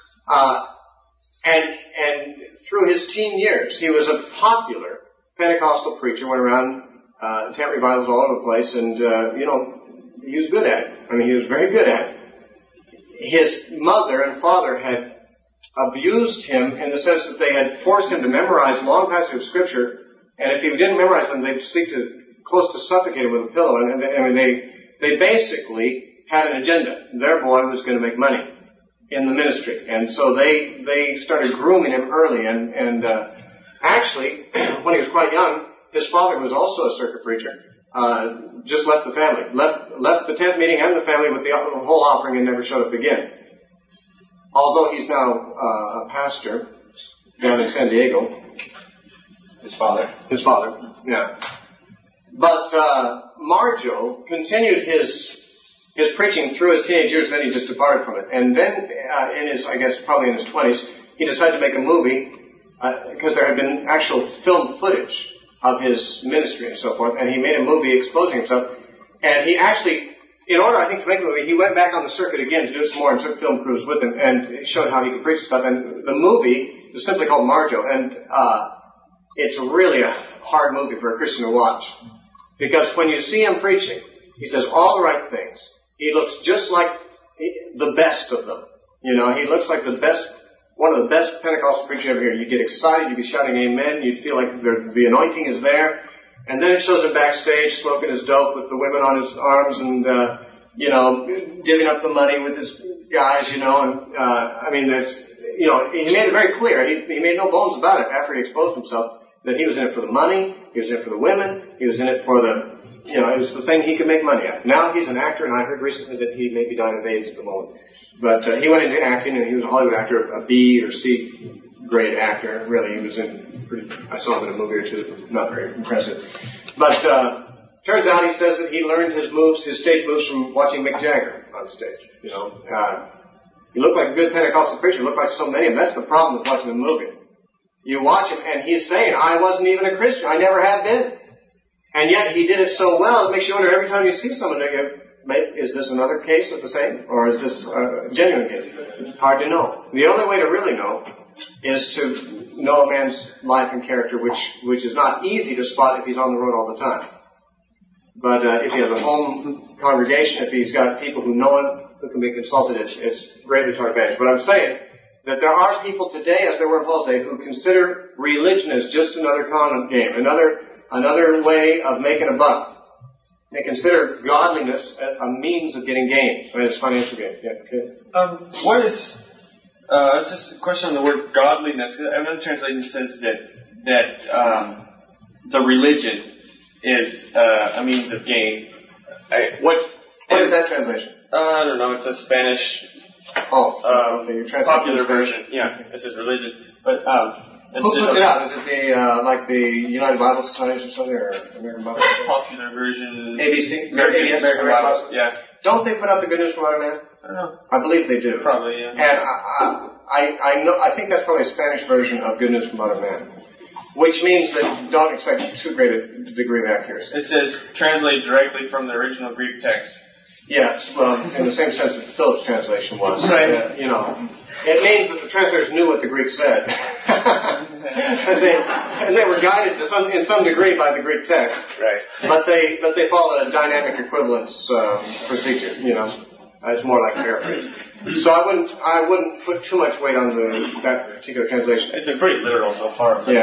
And through his teen years, he was a popular Pentecostal preacher, went around tent revivals all over the place, and, he was good at it. I mean, he was very good at it. His mother and father had abused him in the sense that they had forced him to memorize long passages of Scripture, and if he didn't memorize them, they'd seek to close to suffocate him with a pillow. And they basically had an agenda. Their boy was going to make money in the ministry, and so they started grooming him early. And actually, when he was quite young, his father, who was also a circuit preacher, just left the family, left the tent meeting and the family with the whole offering, and never showed up again. Although he's now a pastor down in San Diego. His father, yeah. But Marjo continued his preaching through his teenage years, then he just departed from it. And then probably in his 20s, he decided to make a movie, because there had been actual film footage of his ministry and so forth, and he made a movie exposing himself. And he actually, in order, I think, to make a movie, he went back on the circuit again to do some more and took film crews with him and showed how he could preach stuff. And the movie is simply called Marjo, and it's really a hard movie for a Christian to watch. Because when you see him preaching, he says all the right things. He looks just like the best of them. He looks like one of the best Pentecostal preachers ever here. You get excited, you'd be shouting amen, you'd feel like the anointing is there. And then it shows him backstage smoking his dope with the women on his arms and, divvying up the money with his guys, and, he made it very clear. He made no bones about it after he exposed himself that he was in it for the money, he was in it for the women, he was in it for it was the thing he could make money at. Now he's an actor, and I heard recently that he may be dying of AIDS at the moment. But he went into acting, and he was a Hollywood actor, a B or C grade actor. Really, he was I saw him in a movie or two. Not very impressive. But turns out he says that he learned his stage moves from watching Mick Jagger on stage. He looked like a good Pentecostal preacher. He looked like so many of them. That's the problem with watching the movie. You watch him, and he's saying, I wasn't even a Christian. I never have been. And yet he did it so well, it makes you wonder every time you see someone, is this another case of the same? Or is this a genuine case? It's hard to know. The only way to really know is to know a man's life and character, which is not easy to spot if he's on the road all the time. But if he has a home congregation, if he's got people who know him, who can be consulted, it's greatly to our advantage. But I'm saying that there are people today, as there were in Paul's day, who consider religion as just another con game, another way of making a buck. They consider godliness a means of getting gain, as financial gain. Yeah, okay. What is? It's just a question on the word godliness. Another translation says that the religion is a means of gain. What is that translation? I don't know. It's a Spanish popular version. Yeah, it says religion. But it's who just puts it out? Is it the like the United Bible Society or something, or American Bible Society? Popular version. ABC? American Bible. Yeah. Don't they put out the Good News from Outer Man? I don't know. I believe they do. Probably, yeah. And I think that's probably a Spanish version of Good News from Outer Man, which means that don't expect too great a degree of accuracy. It says translate directly from the original Greek text. Yes, well, in the same sense that the Phillips translation was. Right. It means that the translators knew what the Greek said. and they were guided in some degree by the Greek text. Right. But they followed a dynamic equivalence procedure, It's more like paraphrase. So I wouldn't put too much weight on that particular translation. It's been pretty literal so far. But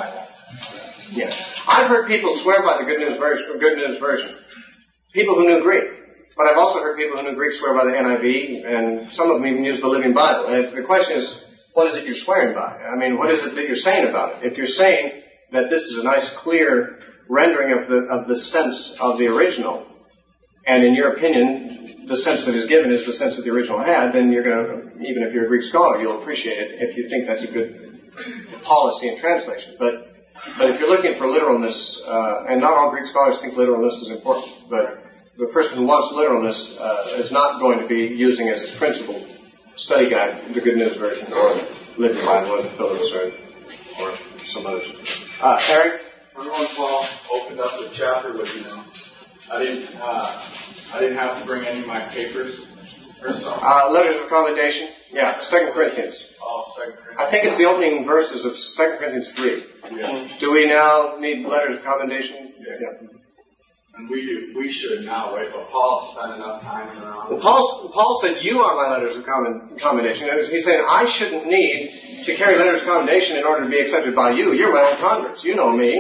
yeah. I've heard people swear by the Good News version. People who knew Greek. But I've also heard people who knew Greek swear by the NIV, and some of them even use the Living Bible. And the question is, what is it you're swearing by? I mean, what is it that you're saying about it? If you're saying that this is a nice, clear rendering of the sense of the original, and in your opinion, the sense that is given is the sense that the original had, then you're going to, even if you're a Greek scholar, you'll appreciate it if you think that's a good policy in translation. But if you're looking for literalness, and not all Greek scholars think literalness is important, but the person who wants literalness is not going to be using as his principal study guide the Good News version or the Living Bible or the Phillips or some others. Eric? Remember when Paul opened up the chapter with, I didn't have to bring any of my papers or something? Letters of commendation. Yeah, 2 Corinthians. Oh, 2 Corinthians. I think it's the opening verses of 2 Corinthians 3. Yeah. Do we now need letters of commendation? Yeah. And we should now, right? But Paul spent enough time around. Well, Paul said, you are my letters of commendation. He's saying, I shouldn't need to carry letters of commendation in order to be accepted by you. You're my own converts. You know me.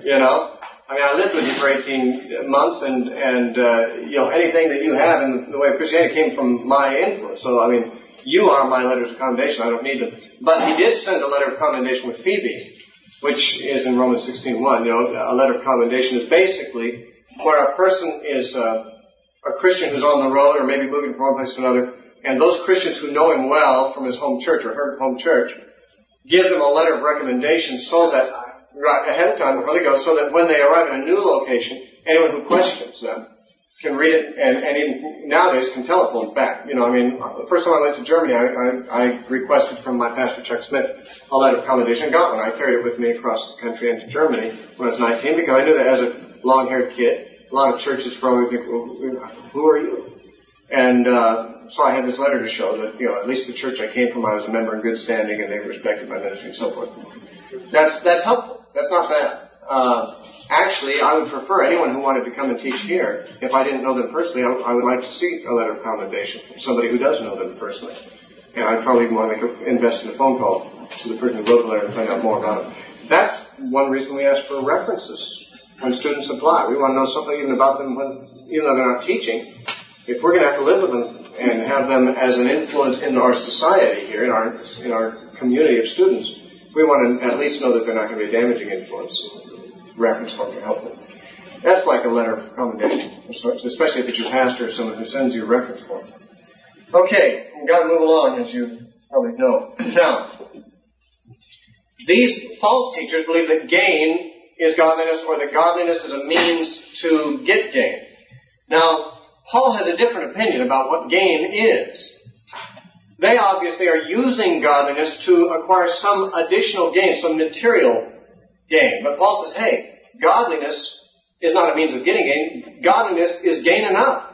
I mean, I lived with you for 18 months, and anything that you have in the way of Christianity came from my influence. So, I mean, you are my letters of commendation. I don't need them. But he did send a letter of commendation with Phoebe, which is in Romans 16:1. A letter of commendation is basically where a person is a Christian who's on the road or maybe moving from one place to another, and those Christians who know him well from his home church or her home church give them a letter of recommendation so that, right ahead of time before they go, so that when they arrive in a new location, anyone who questions them can read it and even nowadays can telephone back. The first time I went to Germany, I requested from my pastor, Chuck Smith, a letter of commendation. I got one. I carried it with me across the country into Germany when I was 19 because I knew that as a long-haired kid, a lot of churches probably think, well, who are you? And so I had this letter to show that, at least the church I came from, I was a member in good standing and they respected my ministry and so forth. That's helpful. That's not bad. Actually, I would prefer anyone who wanted to come and teach here, if I didn't know them personally, I would like to see a letter of commendation from somebody who does know them personally. And I'd probably even want to invest in a phone call to the person who wrote the letter and find out more about it. That's one reason we ask for references when students apply. We want to know something even about them even though they're not teaching. If we're going to have to live with them and have them as an influence in our society here, in our community of students, we want to at least know that they're not going to be a damaging influence. Reference form can help them. That's like a letter of commendation, especially if it's your pastor or someone who sends you a reference form. Okay, we've got to move along, as you probably know. Now, these false teachers believe that gain is godliness, or that godliness is a means to get gain. Now, Paul has a different opinion about what gain is. They obviously are using godliness to acquire some additional gain, some material gain. But Paul says, hey, godliness is not a means of getting gain. Godliness is gain enough.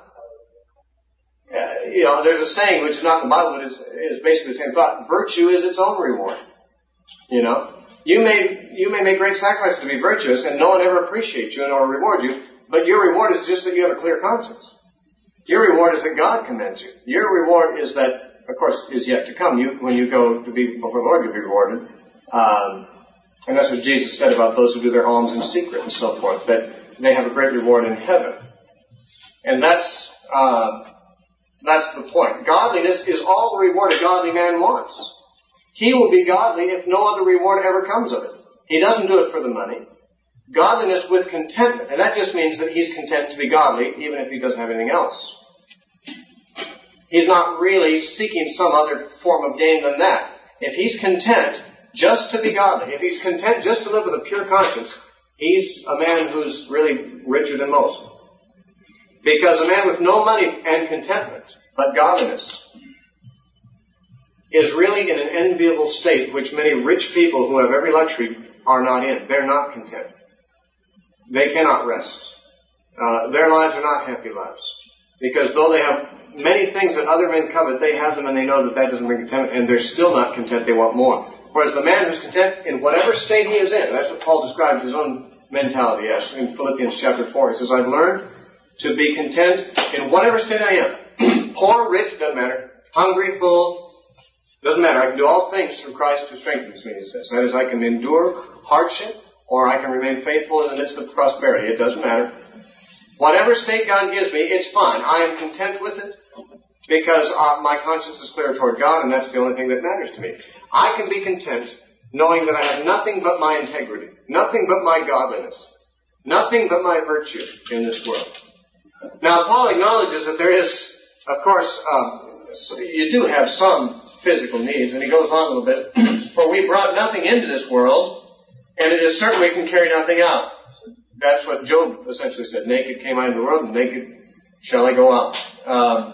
There's a saying, which is not in the Bible, but is basically the same thought. Virtue is its own reward. You may make great sacrifices to be virtuous, and no one ever appreciates you or reward you, but your reward is just that you have a clear conscience. Your reward is that God commends you. Your reward is that, of course, is yet to come. When you go to be before the Lord, you'll be rewarded. And that's what Jesus said about those who do their alms in secret and so forth, that they have a great reward in heaven. And that's the point. Godliness is all the reward a godly man wants. He will be godly if no other reward ever comes of it. He doesn't do it for the money. godliness with contentment. And that just means that he's content to be godly even if he doesn't have anything else. He's not really seeking some other form of gain than that. If he's content just to be godly, if he's content just to live with a pure conscience, he's a man who's really richer than most. Because a man with no money and contentment, but godliness, is really in an enviable state which many rich people who have every luxury are not in. They're not content. They cannot rest. Their lives are not happy lives. Because though they have many things that other men covet, they have them and they know that that doesn't bring contentment, and they're still not content. They want more. Whereas the man who's content in whatever state he is in, that's what Paul describes his own mentality as in Philippians chapter 4. He says, I've learned to be content in whatever state I am. Poor, rich, doesn't matter. Hungry, full, doesn't matter. I can do all things through Christ who strengthens me, he says. That is, I can endure hardship, or I can remain faithful in the midst of prosperity. It doesn't matter. Whatever state God gives me, it's fine. I am content with it because my conscience is clear toward God, and that's the only thing that matters to me. I can be content knowing that I have nothing but my integrity, nothing but my godliness, nothing but my virtue in this world. Now, Paul acknowledges that there is, of course, you do have some physical needs, and he goes on a little bit. For we brought nothing into this world, and it is certain we can carry nothing out. That's what Job essentially said. Naked came I into the world, and naked shall I go out.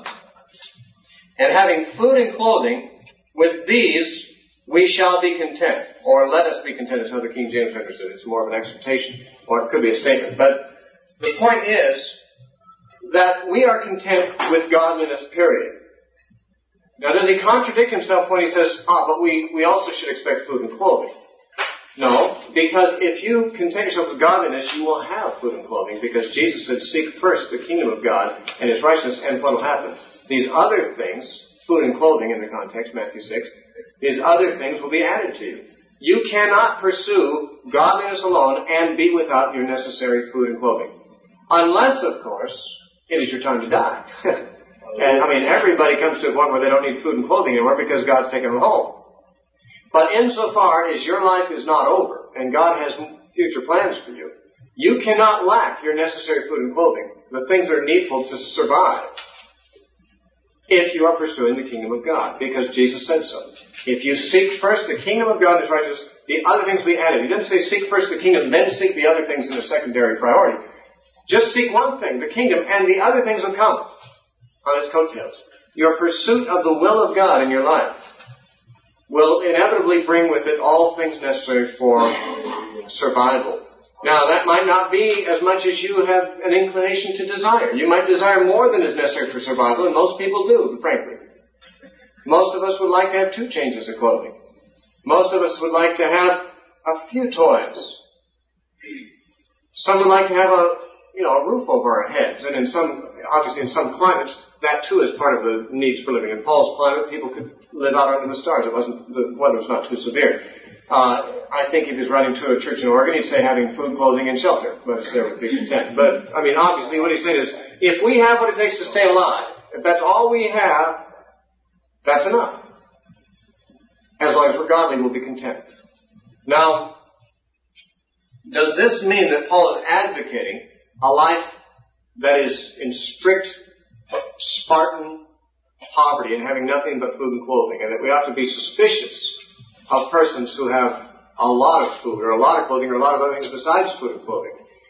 And having food and clothing, with these we shall be content. Or let us be content is how the King James renders it. It's more of an exhortation, or it could be a statement. But the point is that we are content with godliness, period. Now, does he contradict himself when he says, but we also should expect food and clothing? No, because if you content yourself with godliness, you will have food and clothing, because Jesus said, seek first the kingdom of God and His righteousness, and what will happen? These other things, food and clothing in the context, Matthew 6, these other things will be added to you. You cannot pursue godliness alone and be without your necessary food and clothing. Unless, of course, it is your time to die. And, everybody comes to a point where they don't need food and clothing anymore because God's taken them home. But insofar as your life is not over and God has future plans for you, you cannot lack your necessary food and clothing, the things that are needful to survive, if you are pursuing the kingdom of God, because Jesus said so. If you seek first the kingdom of God and His righteousness, the other things will be added. He didn't say seek first the kingdom, then seek the other things in a secondary priority. Just seek one thing, the kingdom, and the other things will come on its coattails. Your pursuit of the will of God in your life will inevitably bring with it all things necessary for survival. Now, that might not be as much as you have an inclination to desire. You might desire more than is necessary for survival, and most people do, frankly. Most of us would like to have 2 changes of clothing. Most of us would like to have a few toys. Some would like to have a roof over our heads, and obviously in some climates, that too is part of the needs for living. In Paul's climate, people could live out under the stars. The weather was not too severe. I think if he's writing to a church in Oregon, he'd say having food, clothing, and shelter. Let us there would be content. But, obviously what he's saying is, if we have what it takes to stay alive, if that's all we have, that's enough. As long as we're godly, we'll be content. Now, does this mean that Paul is advocating a life that is in strict Spartan poverty and having nothing but food and clothing, and that we ought to be suspicious of persons who have a lot of food or a lot of clothing or a lot of other things besides food and clothing?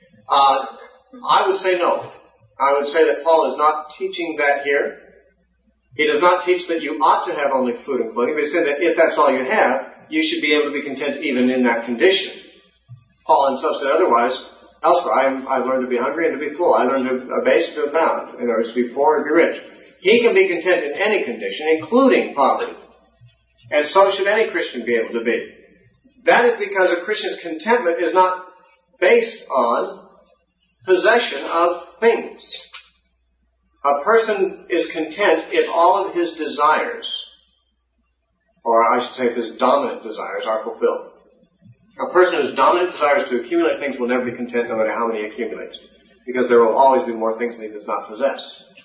I would say no. I would say that Paul is not teaching that here. He does not teach that you ought to have only food and clothing, but he's saying that if that's all you have, you should be able to be content even in that condition. Paul himself said otherwise elsewhere. I've learned to be hungry and to be full. I learned to abase and to abound. In other words, to be poor and to be rich. He can be content in any condition, including poverty. And so should any Christian be able to be. That is because a Christian's contentment is not based on possession of things. A person is content if all of his desires, or I should say if his dominant desires, are fulfilled. A person whose dominant desires to accumulate things will never be content no matter how many he accumulates, because there will always be more things that he does not possess.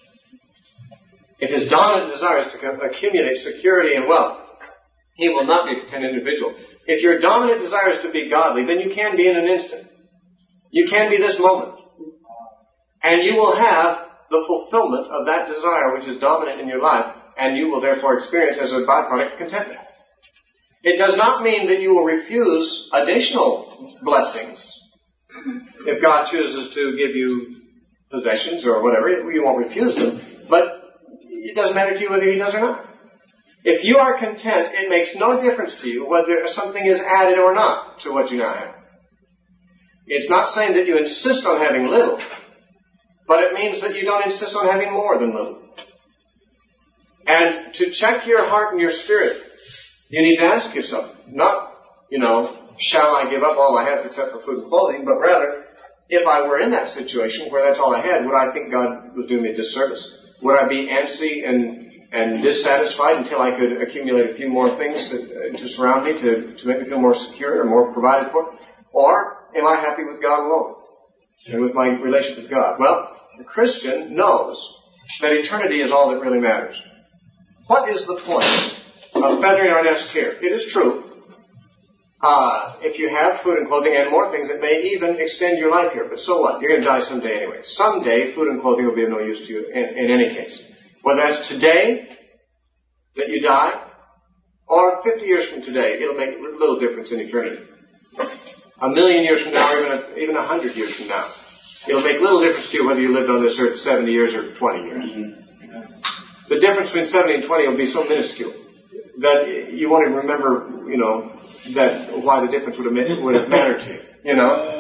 If his dominant desire is to accumulate security and wealth, he will not be a content individual. If your dominant desire is to be godly, then you can be in an instant. You can be this moment. And you will have the fulfillment of that desire which is dominant in your life, and you will therefore experience as a byproduct contentment. It does not mean that you will refuse additional blessings. If God chooses to give you possessions or whatever, you won't refuse them. But it doesn't matter to you whether He does or not. If you are content, it makes no difference to you whether something is added or not to what you now have. It's not saying that you insist on having little, but it means that you don't insist on having more than little. And to check your heart and your spirit, you need to ask yourself, not, shall I give up all I have except for food and clothing, but rather, if I were in that situation where that's all I had, would I think God was doing me a disservice? Would I be antsy and dissatisfied until I could accumulate a few more things to surround me to make me feel more secure or more provided for? Or am I happy with God alone and with my relationship with God? Well, the Christian knows that eternity is all that really matters. What is the point of feathering our nest here? It is true. If you have food and clothing and more things, it may even extend your life here. But so what? You're going to die someday anyway. Someday, food and clothing will be of no use to you in any case. Whether that's today that you die, or 50 years from today, it'll make little difference in eternity. 1,000,000 years from now, or even 100 years from now, it'll make little difference to you whether you lived on this earth 70 years or 20 years. The difference between 70 and 20 will be so minuscule that you won't even remember, that why the difference would have mattered to you.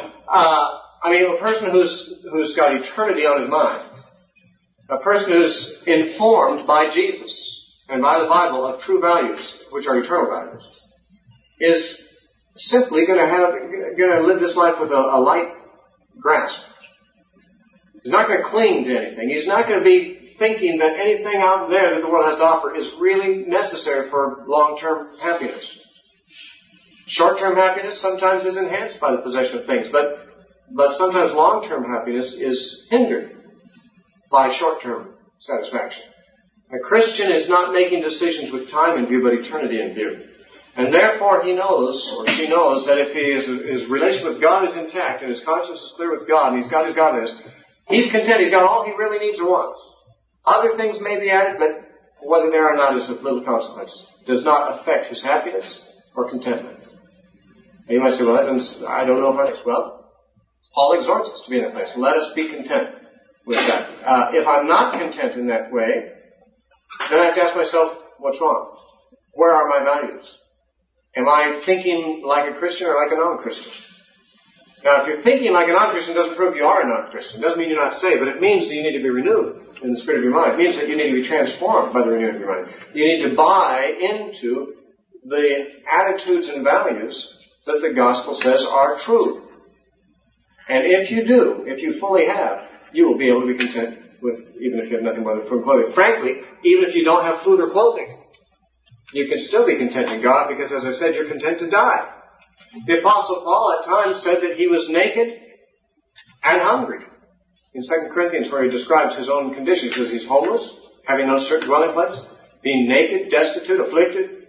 A person who's got eternity on his mind, a person who's informed by Jesus and by the Bible of true values, which are eternal values, is simply going to live this life with a light grasp. He's not going to cling to anything. He's not going to be thinking that anything out there that the world has to offer is really necessary for long-term happiness. Short-term happiness sometimes is enhanced by the possession of things, but sometimes long-term happiness is hindered by short-term satisfaction. A Christian is not making decisions with time in view, but eternity in view. And therefore he knows, or she knows, that if his relationship with God is intact and his conscience is clear with God and he's got his godliness, he's content. He's got all he really needs or wants. Other things may be added, but whether they are or not is of little consequence. It does not affect his happiness or contentment. And you might say, well, I don't know if I... Well, Paul exhorts us to be in that place. Let us be content with that. If I'm not content in that way, then I have to ask myself, what's wrong? Where are my values? Am I thinking like a Christian or like a non-Christian? Now, if you're thinking like a non-Christian, it doesn't prove you are a non-Christian. It doesn't mean you're not saved, but it means that you need to be renewed in the spirit of your mind. It means that you need to be transformed by the renewing of your mind. You need to buy into the attitudes and values that the gospel says are true. And if you do, if you fully have, you will be able to be content with, even if you have nothing more than food and clothing. Frankly, even if you don't have food or clothing, you can still be content in God because, as I said, you're content to die. The Apostle Paul at times said that he was naked and hungry. In 2 Corinthians, where he describes his own condition, he says he's homeless, having no certain dwelling place, being naked, destitute, afflicted,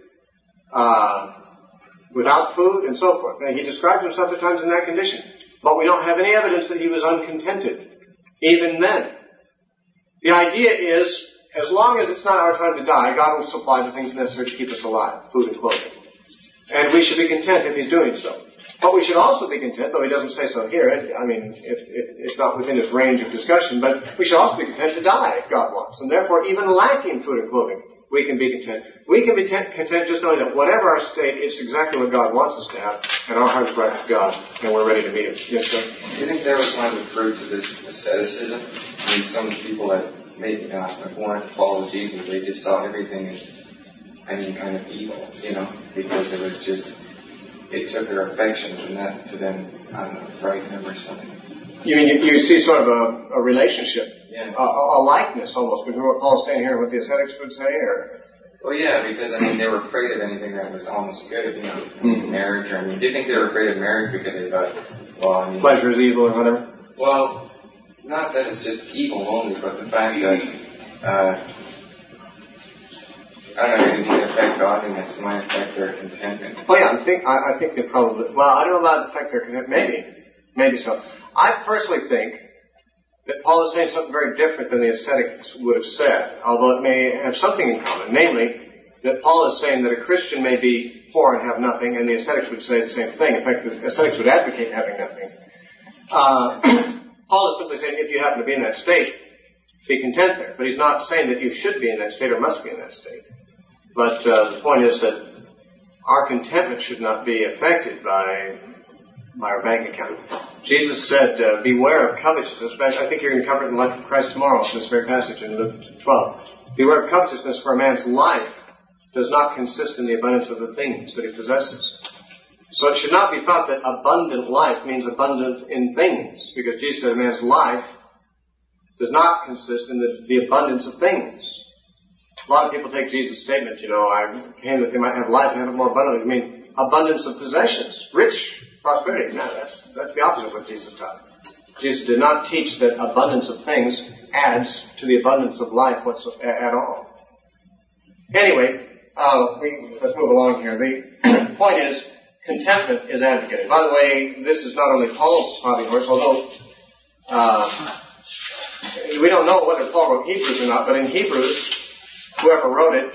without food, and so forth. And he describes himself at times in that condition. But we don't have any evidence that he was uncontented, even then. The idea is, as long as it's not our time to die, God will supply the things necessary to keep us alive, food and clothing. And we should be content if he's doing so. But we should also be content, though he doesn't say so here. I mean, it's not within his range of discussion, but we should also be content to die if God wants. And therefore, even lacking food and clothing, we can be content. We can be content just knowing that whatever our state, it's exactly what God wants us to have, and our heart is right with God, and we're ready to meet him. Yes, sir? Do you think there was one of the fruits of this asceticism? I mean, some people that maybe wanted to follow Jesus, they just saw everything as, kind of evil, because it was just, it took their affection from that to then, frighten them or something. You mean you see sort of a relationship, yeah. a likeness almost between what Paul's saying here and what the ascetics would say, or? Well, yeah, because, they were afraid of anything that was almost good, marriage, or, do you think they were afraid of marriage because they thought, pleasure is evil or whatever? Well, not that it's just evil only, but the fact that, I don't know, if it affect godliness, it might affect their contentment. Oh yeah, I think they probably, I don't know about affect their contentment, maybe so. I personally think that Paul is saying something very different than the ascetics would have said, although it may have something in common. Namely, that Paul is saying that a Christian may be poor and have nothing, and the ascetics would say the same thing. In fact, the ascetics would advocate having nothing. Paul is simply saying, if you happen to be in that state, be content there. But he's not saying that you should be in that state or must be in that state. But the point is that our contentment should not be affected by our bank account. Jesus said, beware of covetousness. I think you're going to cover it in the life of Christ tomorrow, in this very passage in Luke 12. Beware of covetousness, for a man's life does not consist in the abundance of the things that he possesses. So it should not be thought that abundant life means abundant in things, because Jesus said a man's life does not consist in the abundance of things. A lot of people take Jesus' statement, I came that they might have life and have it more abundantly. I mean, abundance of possessions, rich prosperity. No, that's the opposite of what Jesus taught. Jesus did not teach that abundance of things adds to the abundance of life at all. Anyway, let's move along here. The point is, contentment is advocated. By the way, this is not only Paul's hobby horse, although we don't know whether Paul wrote Hebrews or not, but in Hebrews, whoever wrote it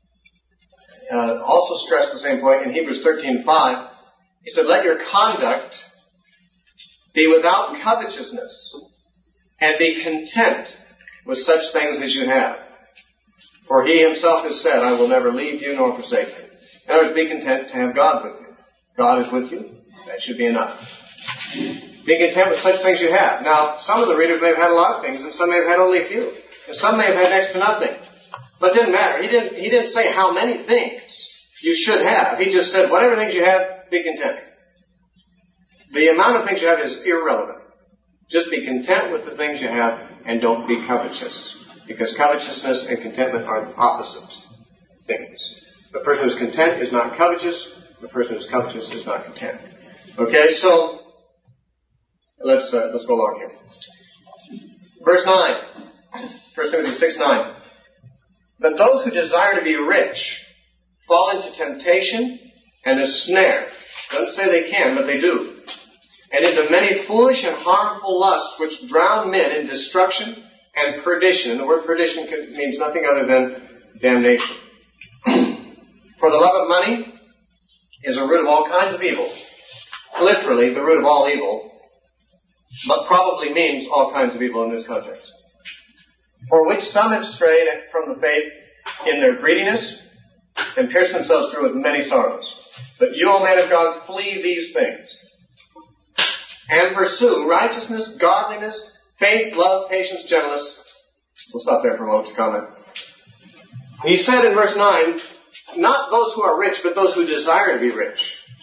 also stressed the same point. In Hebrews 13:5, he said, let your conduct be without covetousness, and be content with such things as you have. For he himself has said, I will never leave you nor forsake you. In other words, be content to have God with you. God is with you. That should be enough. Be content with such things you have. Now, some of the readers may have had a lot of things, and some may have had only a few. And some may have had next to nothing. But it didn't matter. He didn't say how many things you should have. He just said, whatever things you have, be content. The amount of things you have is irrelevant. Just be content with the things you have, and don't be covetous. Because covetousness and contentment are opposite things. The person who is content is not covetous. The person who is covetous is not content. Okay, so let's go along here. Verse 9. 1 Timothy 6:9. But those who desire to be rich fall into temptation and a snare. Doesn't say they can, but they do. And into many foolish and harmful lusts which drown men in destruction and perdition. And the word perdition means nothing other than damnation. For the love of money is a root of all kinds of evil. Literally, the root of all evil, but probably means all kinds of evil in this context. For which some have strayed from the faith in their greediness and pierced themselves through with many sorrows. But you, O man of God, flee these things and pursue righteousness, godliness, faith, love, patience, gentleness. We'll stop there for a moment to comment. He said in verse 9, not those who are rich, but those who desire to be rich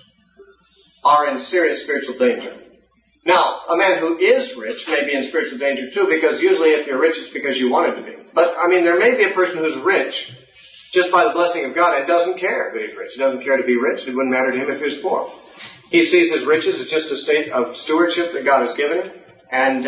are in serious spiritual danger. Now, a man who is rich may be in spiritual danger too, because usually if you're rich, it's because you wanted to be. But, there may be a person who's rich just by the blessing of God and doesn't care that he's rich. He doesn't care to be rich. It wouldn't matter to him if he was poor. He sees his riches as just a state of stewardship that God has given him, and,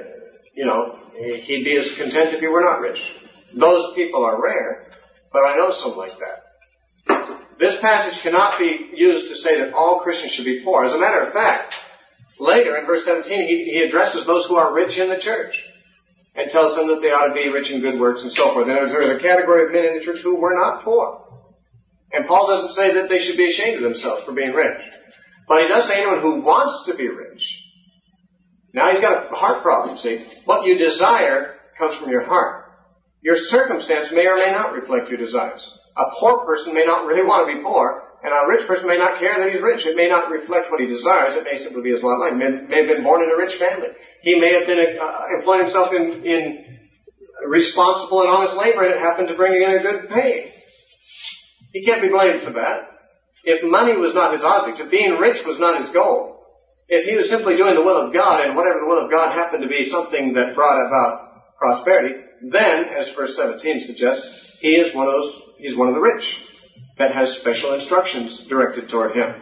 he'd be as content if he were not rich. Those people are rare, but I know some like that. This passage cannot be used to say that all Christians should be poor. As a matter of fact, later in verse 17, he addresses those who are rich in the church and tells them that they ought to be rich in good works and so forth. And there's a category of men in the church who were not poor. And Paul doesn't say that they should be ashamed of themselves for being rich. But he does say anyone who wants to be rich. Now he's got a heart problem, see. What you desire comes from your heart. Your circumstance may or may not reflect your desires. A poor person may not really want to be poor, and a rich person may not care that he's rich. It may not reflect what he desires. It may simply be his lot in life. He may have been born in a rich family. He may have been employed himself in responsible and honest labor, and it happened to bring in a good pay. He can't be blamed for that. If money was not his object, if being rich was not his goal, if he was simply doing the will of God, and whatever the will of God happened to be something that brought about prosperity, then, as verse 17 suggests, he's one of the rich that has special instructions directed toward him.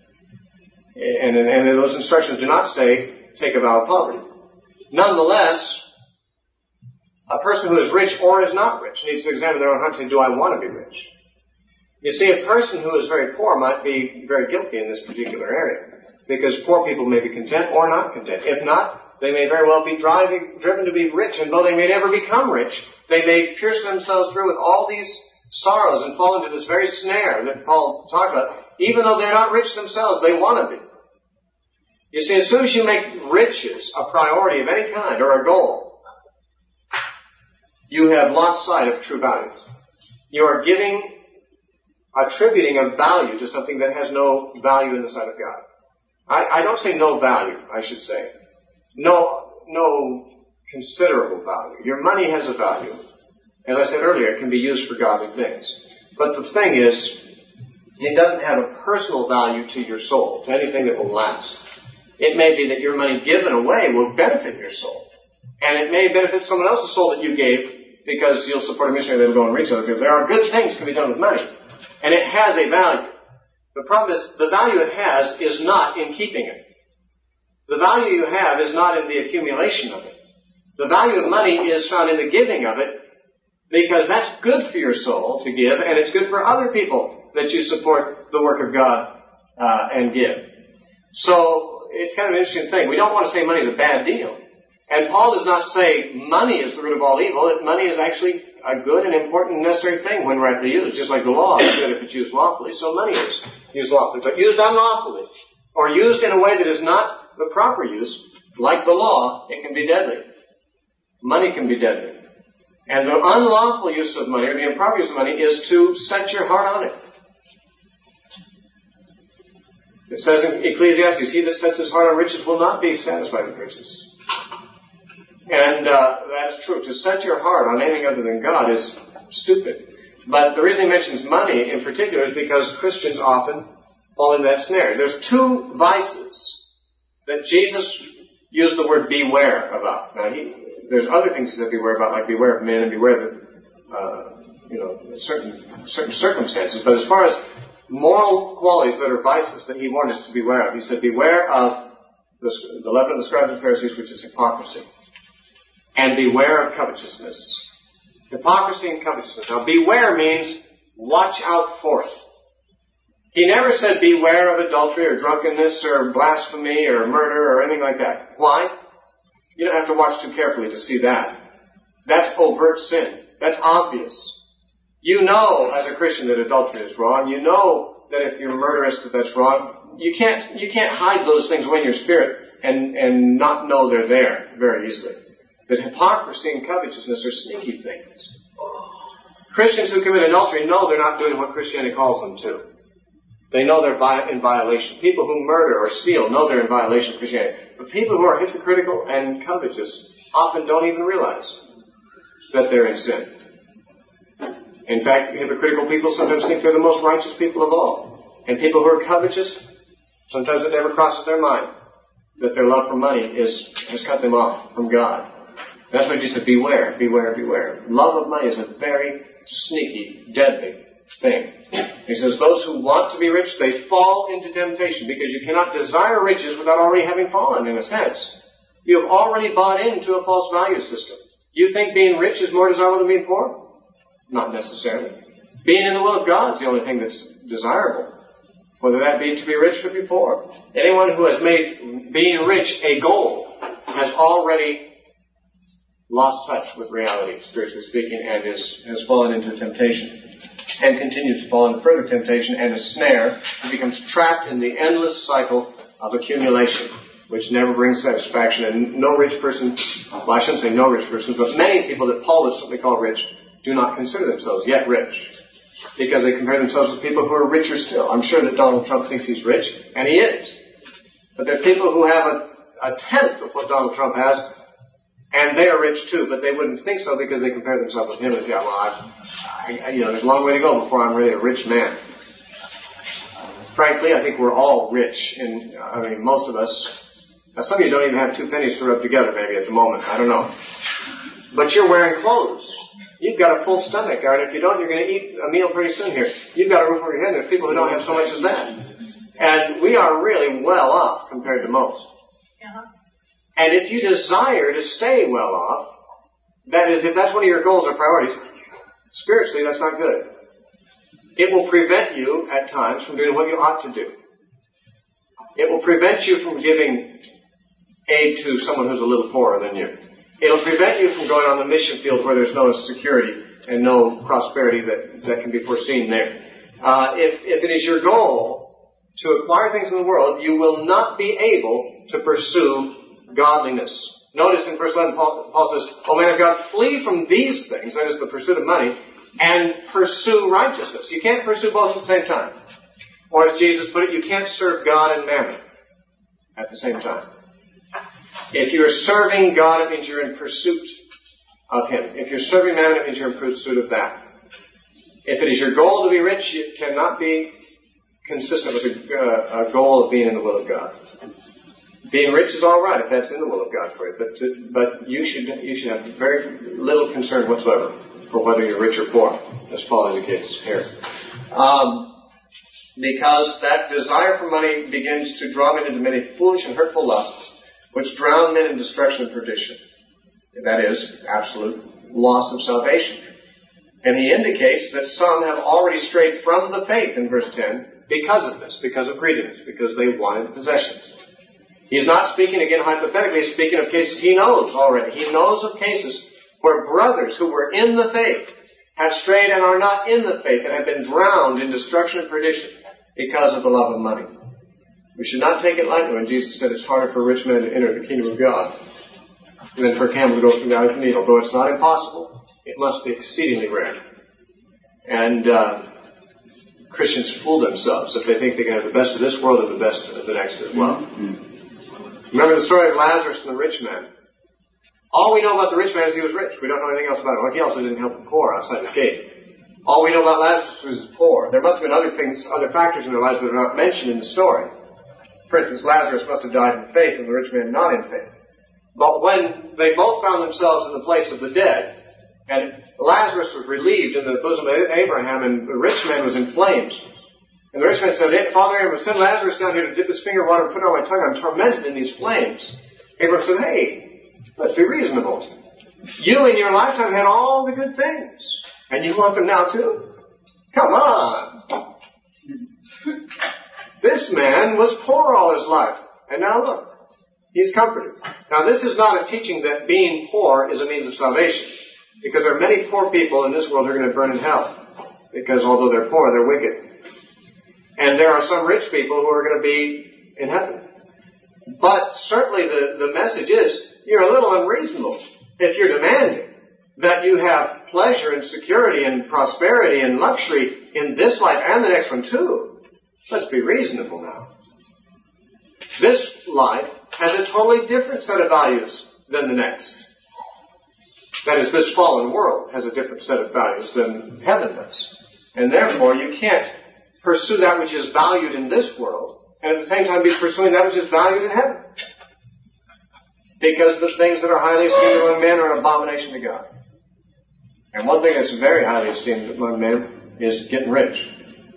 And those instructions do not say, take a vow of poverty. Nonetheless, a person who is rich or is not rich needs to examine their own heart and say, do I want to be rich? You see, a person who is very poor might be very guilty in this particular area. Because poor people may be content or not content. If not, they may very well be driven to be rich, and though they may never become rich, they may pierce themselves through with all these sorrows and fall into this very snare that Paul talked about. Even though they're not rich themselves, they want to be. You see, as soon as you make riches a priority of any kind or a goal, you have lost sight of true values. You are attributing a value to something that has no value in the sight of God. I don't say no value, I should say. No considerable value. Your money has a value. As I said earlier, it can be used for godly things. But the thing is, it doesn't have a personal value to your soul, to anything that will last. It may be that your money given away will benefit your soul. And it may benefit someone else's soul that you gave because you'll support a missionary that will go and reach other people. There are good things that can be done with money. And it has a value. The problem is, the value it has is not in keeping it. The value you have is not in the accumulation of it. The value of money is found in the giving of it, because that's good for your soul to give, and it's good for other people that you support the work of God and give. So it's kind of an interesting thing. We don't want to say money is a bad deal. And Paul does not say money is the root of all evil. Money is actually a good and important and necessary thing when rightly used. Just like the law is good if it's used lawfully, so money is used lawfully. But used unlawfully, or used in a way that is not the proper use, like the law, it can be deadly. Money can be deadly. And the unlawful use of money, or the improper use of money, is to set your heart on it. It says in Ecclesiastes, he that sets his heart on riches will not be satisfied with riches. And that's true. To set your heart on anything other than God is stupid. But the reason he mentions money in particular is because Christians often fall into that snare. There's two vices that Jesus used the word beware about. Now, there's other things he said beware about, like beware of men and beware of certain circumstances. But as far as moral qualities that are vices that he warned us to beware of, he said, beware of the leaven of the scribes and Pharisees, which is hypocrisy. And beware of covetousness. Hypocrisy and covetousness. Now, beware means watch out for it. He never said beware of adultery or drunkenness or blasphemy or murder or anything like that. Why? You don't have to watch too carefully to see that. That's overt sin. That's obvious. You know as a Christian that adultery is wrong. You know that if you're murderous that that's wrong. You can't hide those things away in your spirit and not know they're there very easily. But hypocrisy and covetousness are sneaky things. Christians who commit adultery know they're not doing what Christianity calls them to. They know they're in violation. People who murder or steal know they're in violation of Christianity. But people who are hypocritical and covetous often don't even realize that they're in sin. In fact, hypocritical people sometimes think they're the most righteous people of all. And people who are covetous, sometimes it never crosses their mind that their love for money has cut them off from God. That's why Jesus said, beware, beware, beware. Love of money is a very sneaky, deadly thing. He says, those who want to be rich, they fall into temptation, because you cannot desire riches without already having fallen, in a sense. You have already bought into a false value system. You think being rich is more desirable than being poor? Not necessarily. Being in the will of God is the only thing that's desirable. Whether that be to be rich or to be poor. Anyone who has made being rich a goal has already lost touch with reality, spiritually speaking, and has fallen into temptation. And continues to fall into further temptation and a snare. He becomes trapped in the endless cycle of accumulation, which never brings satisfaction. And no rich person, well, I shouldn't say no rich persons, but many people that Paul would simply call rich do not consider themselves yet rich, because they compare themselves with people who are richer still. I'm sure that Donald Trump thinks he's rich, and he is. But there are people who have a tenth of what Donald Trump has, and they are rich too, but they wouldn't think so because they compare themselves with him and say, well, there's a long way to go before I'm really a rich man. Frankly, I think we're all rich. Most of us. Now, some of you don't even have 2 pennies to rub together, maybe, at the moment. I don't know. But you're wearing clothes. You've got a full stomach, and if you don't, you're going to eat a meal pretty soon here. You've got a roof over your head. There's people who don't have so much as that. And we are really well off compared to most. Uh-huh. And if you desire to stay well off, that is, if that's one of your goals or priorities, spiritually, that's not good. It will prevent you, at times, from doing what you ought to do. It will prevent you from giving aid to someone who's a little poorer than you. It'll prevent you from going on the mission field where there's no security and no prosperity that can be foreseen there. If it is your goal to acquire things in the world, you will not be able to pursue godliness. Notice in verse 11, Paul says, "O man of God, flee from these things," that is the pursuit of money, "and pursue righteousness." You can't pursue both at the same time. Or as Jesus put it, you can't serve God and mammon at the same time. If you're serving God, it means you're in pursuit of Him. If you're serving mammon, it means you're in pursuit of that. If it is your goal to be rich, it cannot be consistent with a goal of being in the will of God. Being rich is all right if that's in the will of God for you, but you should have very little concern whatsoever for whether you're rich or poor, as Paul indicates here. Because that desire for money begins to draw men into many foolish and hurtful lusts, which drown men in destruction and perdition. That is, absolute loss of salvation. And he indicates that some have already strayed from the faith in verse 10 because of this, because of greediness, because they wanted possessions. He's not speaking again hypothetically, he's speaking of cases he knows already. He knows of cases where brothers who were in the faith have strayed and are not in the faith and have been drowned in destruction and perdition because of the love of money. We should not take it lightly when Jesus said it's harder for a rich man to enter the kingdom of God than for a camel to go through the eye of a needle. Though it's not impossible, it must be exceedingly rare. And Christians fool themselves if they think they can have the best of this world and the best of the next as well. Remember the story of Lazarus and the rich man. All we know about the rich man is he was rich. We don't know anything else about him. Well, he also didn't help the poor outside his gate. All we know about Lazarus was he was poor. There must have been other things, other factors in their lives that are not mentioned in the story. For instance, Lazarus must have died in faith and the rich man not in faith. But when they both found themselves in the place of the dead, and Lazarus was relieved in the bosom of Abraham, and the rich man was in flames. And the rich man said, "Father Abraham, send Lazarus down here to dip his finger in water and put it on my tongue. I'm tormented in these flames." Abraham said, "Hey, let's be reasonable. You in your lifetime had all the good things, and you want them now too? Come on." This man was poor all his life, and now look, he's comforted. Now this is not a teaching that being poor is a means of salvation, because there are many poor people in this world who are going to burn in hell, because although they're poor, they're wicked. And there are some rich people who are going to be in heaven. But certainly the message is, you're a little unreasonable if you're demanding that you have pleasure and security and prosperity and luxury in this life and the next one too. Let's be reasonable now. This life has a totally different set of values than the next. That is, this fallen world has a different set of values than heaven does. And therefore, you can't pursue that which is valued in this world and at the same time be pursuing that which is valued in heaven. Because the things that are highly esteemed among men are an abomination to God. And one thing that's very highly esteemed among men is getting rich.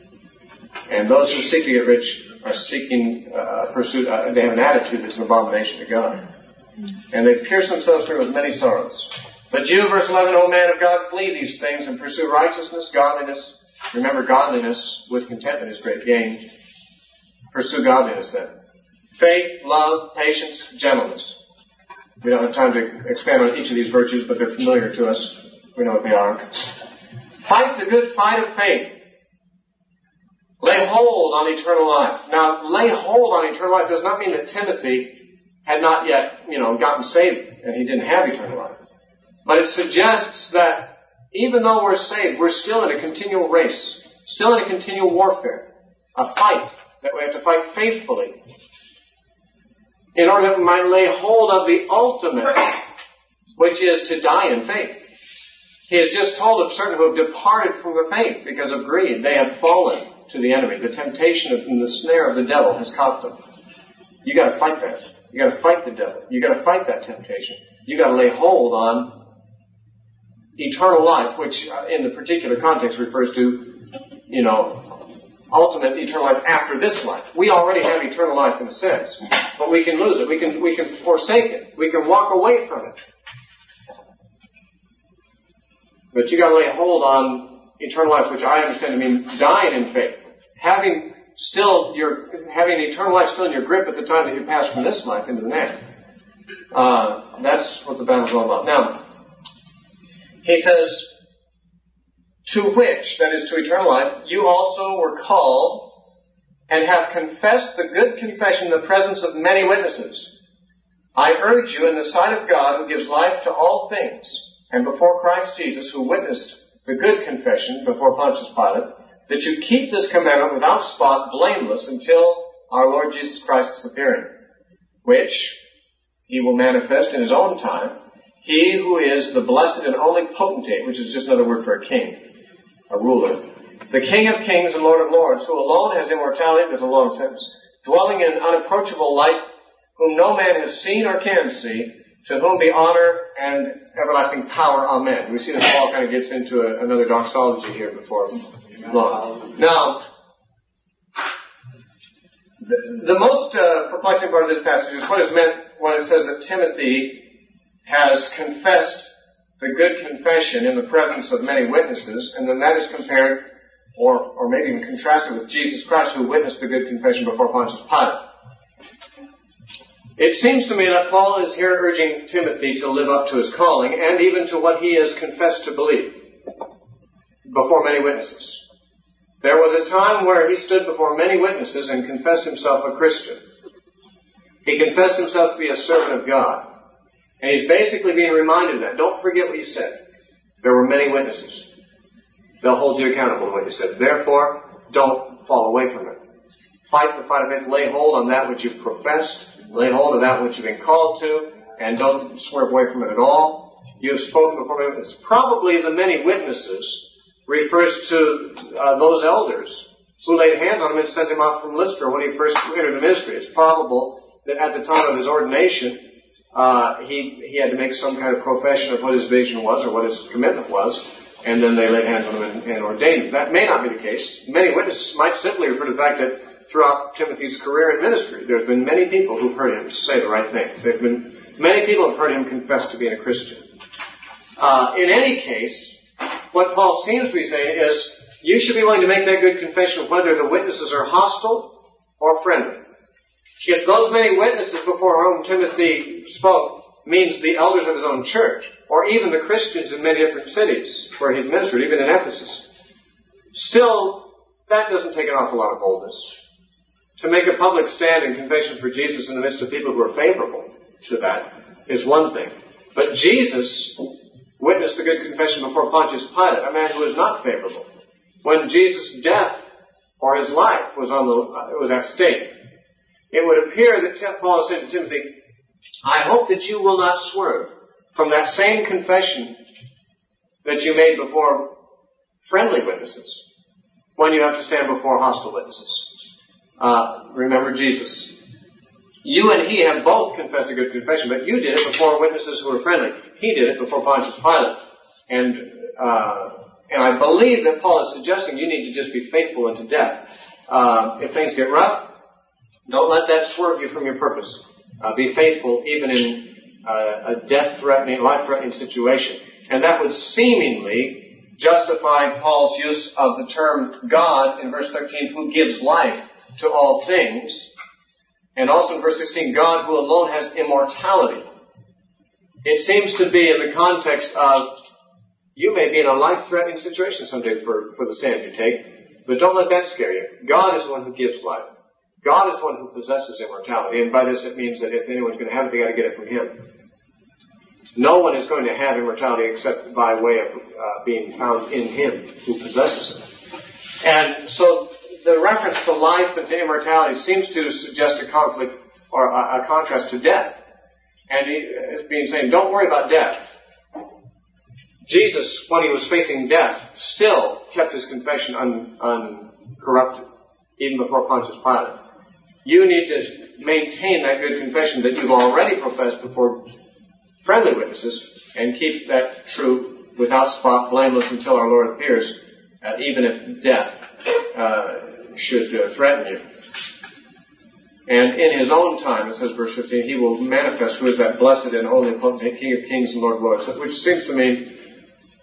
And those who seek to get rich are seeking pursuit. They have an attitude that's an abomination to God. And they pierce themselves through with many sorrows. But you, verse 11, O man of God, flee these things and pursue righteousness, godliness. Remember, godliness with contentment is great gain. Pursue godliness then. Faith, love, patience, gentleness. We don't have time to expand on each of these virtues, but they're familiar to us. We know what they are. Fight the good fight of faith. Lay hold on eternal life. Now, lay hold on eternal life does not mean that Timothy had not yet, gotten saved and he didn't have eternal life. But it suggests that even though we're saved, we're still in a continual race, still in a continual warfare, a fight that we have to fight faithfully in order that we might lay hold of the ultimate, which is to die in faith. He has just told of certain who have departed from the faith because of greed. They have fallen to the enemy. The temptation and the snare of the devil has caught them. You got to fight that. You got to fight the devil. You got to fight that temptation. You got to lay hold on eternal life, which in the particular context refers to, ultimate eternal life after this life. We already have eternal life in a sense, but we can lose it. We can forsake it. We can walk away from it. But you got to lay hold on eternal life, which I understand to mean dying in faith, having still you're having eternal life still in your grip at the time that you pass from this life into the next. That's what the battle's all about. Now, he says, to which, that is to eternal life, you also were called and have confessed the good confession in the presence of many witnesses. I urge you in the sight of God who gives life to all things, and before Christ Jesus who witnessed the good confession before Pontius Pilate, that you keep this commandment without spot, blameless, until our Lord Jesus Christ is appearing, which he will manifest in his own time, he who is the blessed and only potentate, which is just another word for a king, a ruler, the King of kings and Lord of lords, who alone has immortality, there's a long sentence, dwelling in unapproachable light, whom no man has seen or can see, to whom be honor and everlasting power. Amen. We see that Paul kind of gets into another doxology here before long. Now, the most perplexing part of this passage is what is meant when it says that Timothy has confessed the good confession in the presence of many witnesses, and then that is compared, or maybe even contrasted with Jesus Christ, who witnessed the good confession before Pontius Pilate. It seems to me that Paul is here urging Timothy to live up to his calling, and even to what he has confessed to believe before many witnesses. There was a time where he stood before many witnesses and confessed himself a Christian. He confessed himself to be a servant of God. And he's basically being reminded of that. Don't forget what you said. There were many witnesses. They'll hold you accountable to what you said. Therefore, don't fall away from it. Fight the fight of faith. Lay hold on that which you've professed. Lay hold of that which you've been called to. And don't swerve away from it at all. You have spoken before many witnesses. Probably the many witnesses refers to those elders who laid hands on him and sent him out from Lystra when he first entered the ministry. It's probable that at the time of his ordination, he had to make some kind of profession of what his vision was or what his commitment was, and then they laid hands on him and ordained him. That may not be the case. Many witnesses might simply refer to the fact that throughout Timothy's career in ministry, there's been many people who've heard him say the right things. There have been many people who've heard him confess to being a Christian. In any case, what Paul seems to be saying is, you should be willing to make that good confession whether the witnesses are hostile or friendly. If those many witnesses before whom Timothy spoke means the elders of his own church, or even the Christians in many different cities where he's ministered, even in Ephesus, still, that doesn't take an awful lot of boldness. To make a public stand in confession for Jesus in the midst of people who are favorable to that is one thing. But Jesus witnessed the good confession before Pontius Pilate, a man who was not favorable. When Jesus' death or his life was at stake, it would appear that Paul said to Timothy, I hope that you will not swerve from that same confession that you made before friendly witnesses when you have to stand before hostile witnesses. Remember Jesus. You and he have both confessed a good confession, but you did it before witnesses who were friendly. He did it before Pontius Pilate. And I believe that Paul is suggesting you need to just be faithful unto death. If things get rough, don't let that swerve you from your purpose. Be faithful even in a death-threatening, life-threatening situation. And that would seemingly justify Paul's use of the term God in verse 13, who gives life to all things. And also in verse 16, God who alone has immortality. It seems to be in the context of, you may be in a life-threatening situation someday for the stand you take, but don't let that scare you. God is the one who gives life. God is the one who possesses immortality. And by this it means that if anyone's going to have it, they've got to get it from Him. No one is going to have immortality except by way of being found in Him who possesses it. And so the reference to life and to immortality seems to suggest a conflict or a contrast to death. And he is being saying, don't worry about death. Jesus, when he was facing death, still kept his confession uncorrupted, even before Pontius Pilate. You need to maintain that good confession that you've already professed before friendly witnesses, and keep that true, without spot, blameless until our Lord appears, even if death should threaten you. And in His own time, it says verse 15, He will manifest who is that blessed and only potentate King of kings and Lord of lords, which seems to mean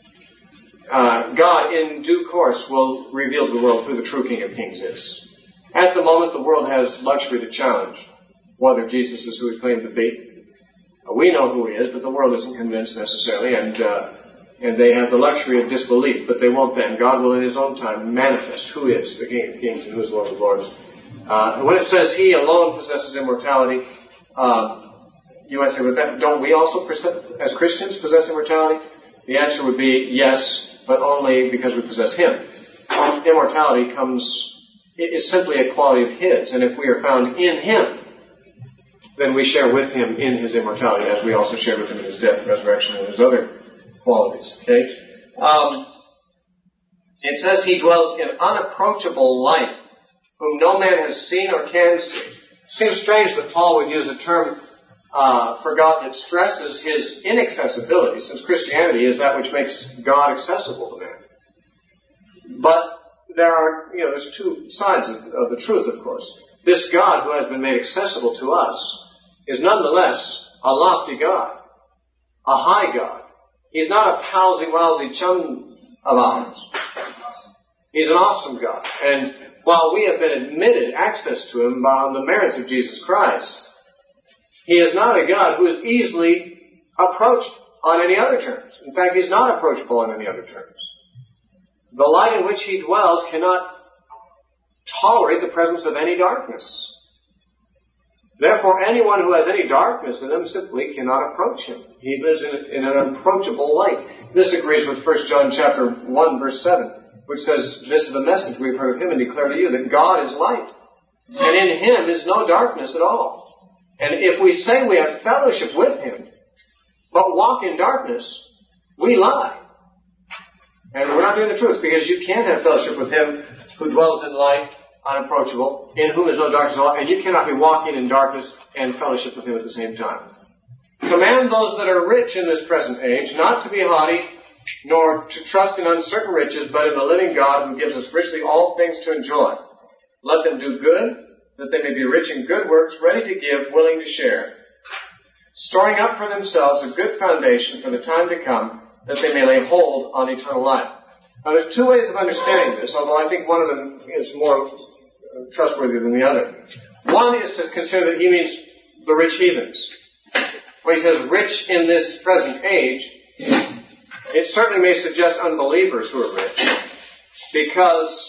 God in due course will reveal to the world who the true King of kings is. At the moment, the world has luxury to challenge whether Jesus is who he claimed to be. We know who he is, but the world isn't convinced necessarily, and they have the luxury of disbelief, but they won't then. God will in his own time manifest who is the King of Kings and who is Lord of Lords. When it says he alone possesses immortality, you might say, well, don't we also, as Christians, possess immortality? The answer would be yes, but only because we possess him. Immortality is simply a quality of his, and if we are found in him, then we share with him in his immortality, as we also share with him in his death, resurrection, and his other qualities. Okay? It says he dwells in unapproachable light, whom no man has seen or can see. It seems strange that Paul would use a term for God that stresses his inaccessibility, since Christianity is that which makes God accessible to man. But there's two sides of the truth, of course. This God who has been made accessible to us is nonetheless a lofty God, a high God. He's not a palsy-walsy chum of ours. He's an awesome God. And while we have been admitted access to him on the merits of Jesus Christ, he is not a God who is easily approached on any other terms. In fact, he's not approachable on any other terms. The light in which he dwells cannot tolerate the presence of any darkness. Therefore, anyone who has any darkness in them simply cannot approach him. He lives in an unapproachable light. This agrees with 1 John chapter 1, verse 7, which says, this is the message we've heard of him and declare to you, that God is light. And in him is no darkness at all. And if we say we have fellowship with him, but walk in darkness, we lie. And we're not doing the truth, because you can't have fellowship with him who dwells in light, unapproachable, in whom is no darkness at all, and you cannot be walking in darkness and fellowship with him at the same time. Command those that are rich in this present age not to be haughty, nor to trust in uncertain riches, but in the living God who gives us richly all things to enjoy. Let them do good, that they may be rich in good works, ready to give, willing to share, storing up for themselves a good foundation for the time to come, that they may lay hold on eternal life. Now, there's two ways of understanding this, although I think one of them is more trustworthy than the other. One is to consider that he means the rich heathens. When he says rich in this present age, it certainly may suggest unbelievers who are rich, because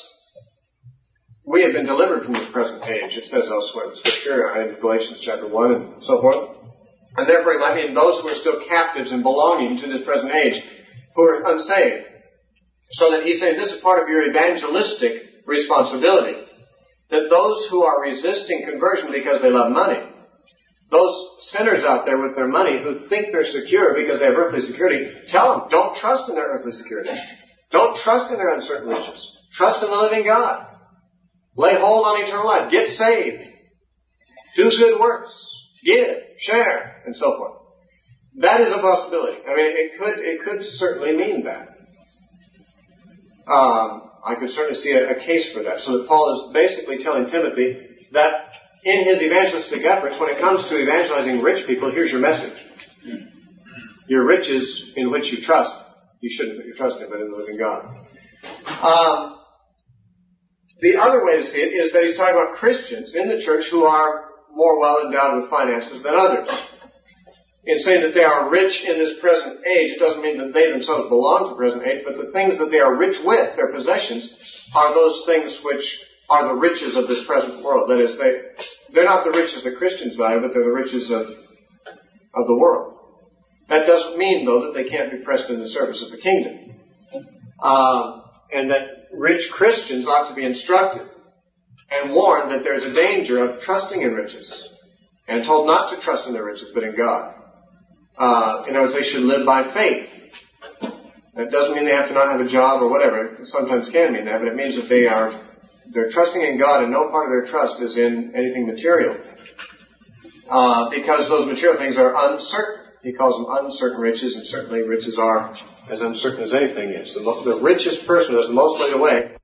we have been delivered from this present age. It says elsewhere in the Scripture, in Galatians chapter 1 and so forth. And therefore it might mean those who are still captives and belonging to this present age, who are unsaved. So that he's saying this is part of your evangelistic responsibility. That those who are resisting conversion because they love money, those sinners out there with their money who think they're secure because they have earthly security, tell them, don't trust in their earthly security. Don't trust in their uncertain riches. Trust in the living God. Lay hold on eternal life. Get saved. Do good works. Give. Share. And so forth. That is a possibility. I mean, it could certainly mean that. I could certainly see a case for that. So that Paul is basically telling Timothy that in his evangelistic efforts, when it comes to evangelizing rich people, here's your message. Your riches in which you trust. You shouldn't put your trust in, but in the living God. The other way to see it is that he's talking about Christians in the church who are more well endowed with finances than others. In saying that they are rich in this present age, it doesn't mean that they themselves belong to the present age, but the things that they are rich with, their possessions, are those things which are the riches of this present world. That is, they're not the riches that Christians value, but they're the riches of the world. That doesn't mean, though, that they can't be pressed in the service of the kingdom. And that rich Christians ought to be instructed and warned that there's a danger of trusting in riches, and told not to trust in their riches, but in God. In other words, they should live by faith. That doesn't mean they have to not have a job or whatever. It sometimes can mean that, but it means that they're trusting in God, and no part of their trust is in anything material. Because those material things are uncertain. He calls them uncertain riches, and certainly riches are as uncertain as anything is. The richest person who has the most laid away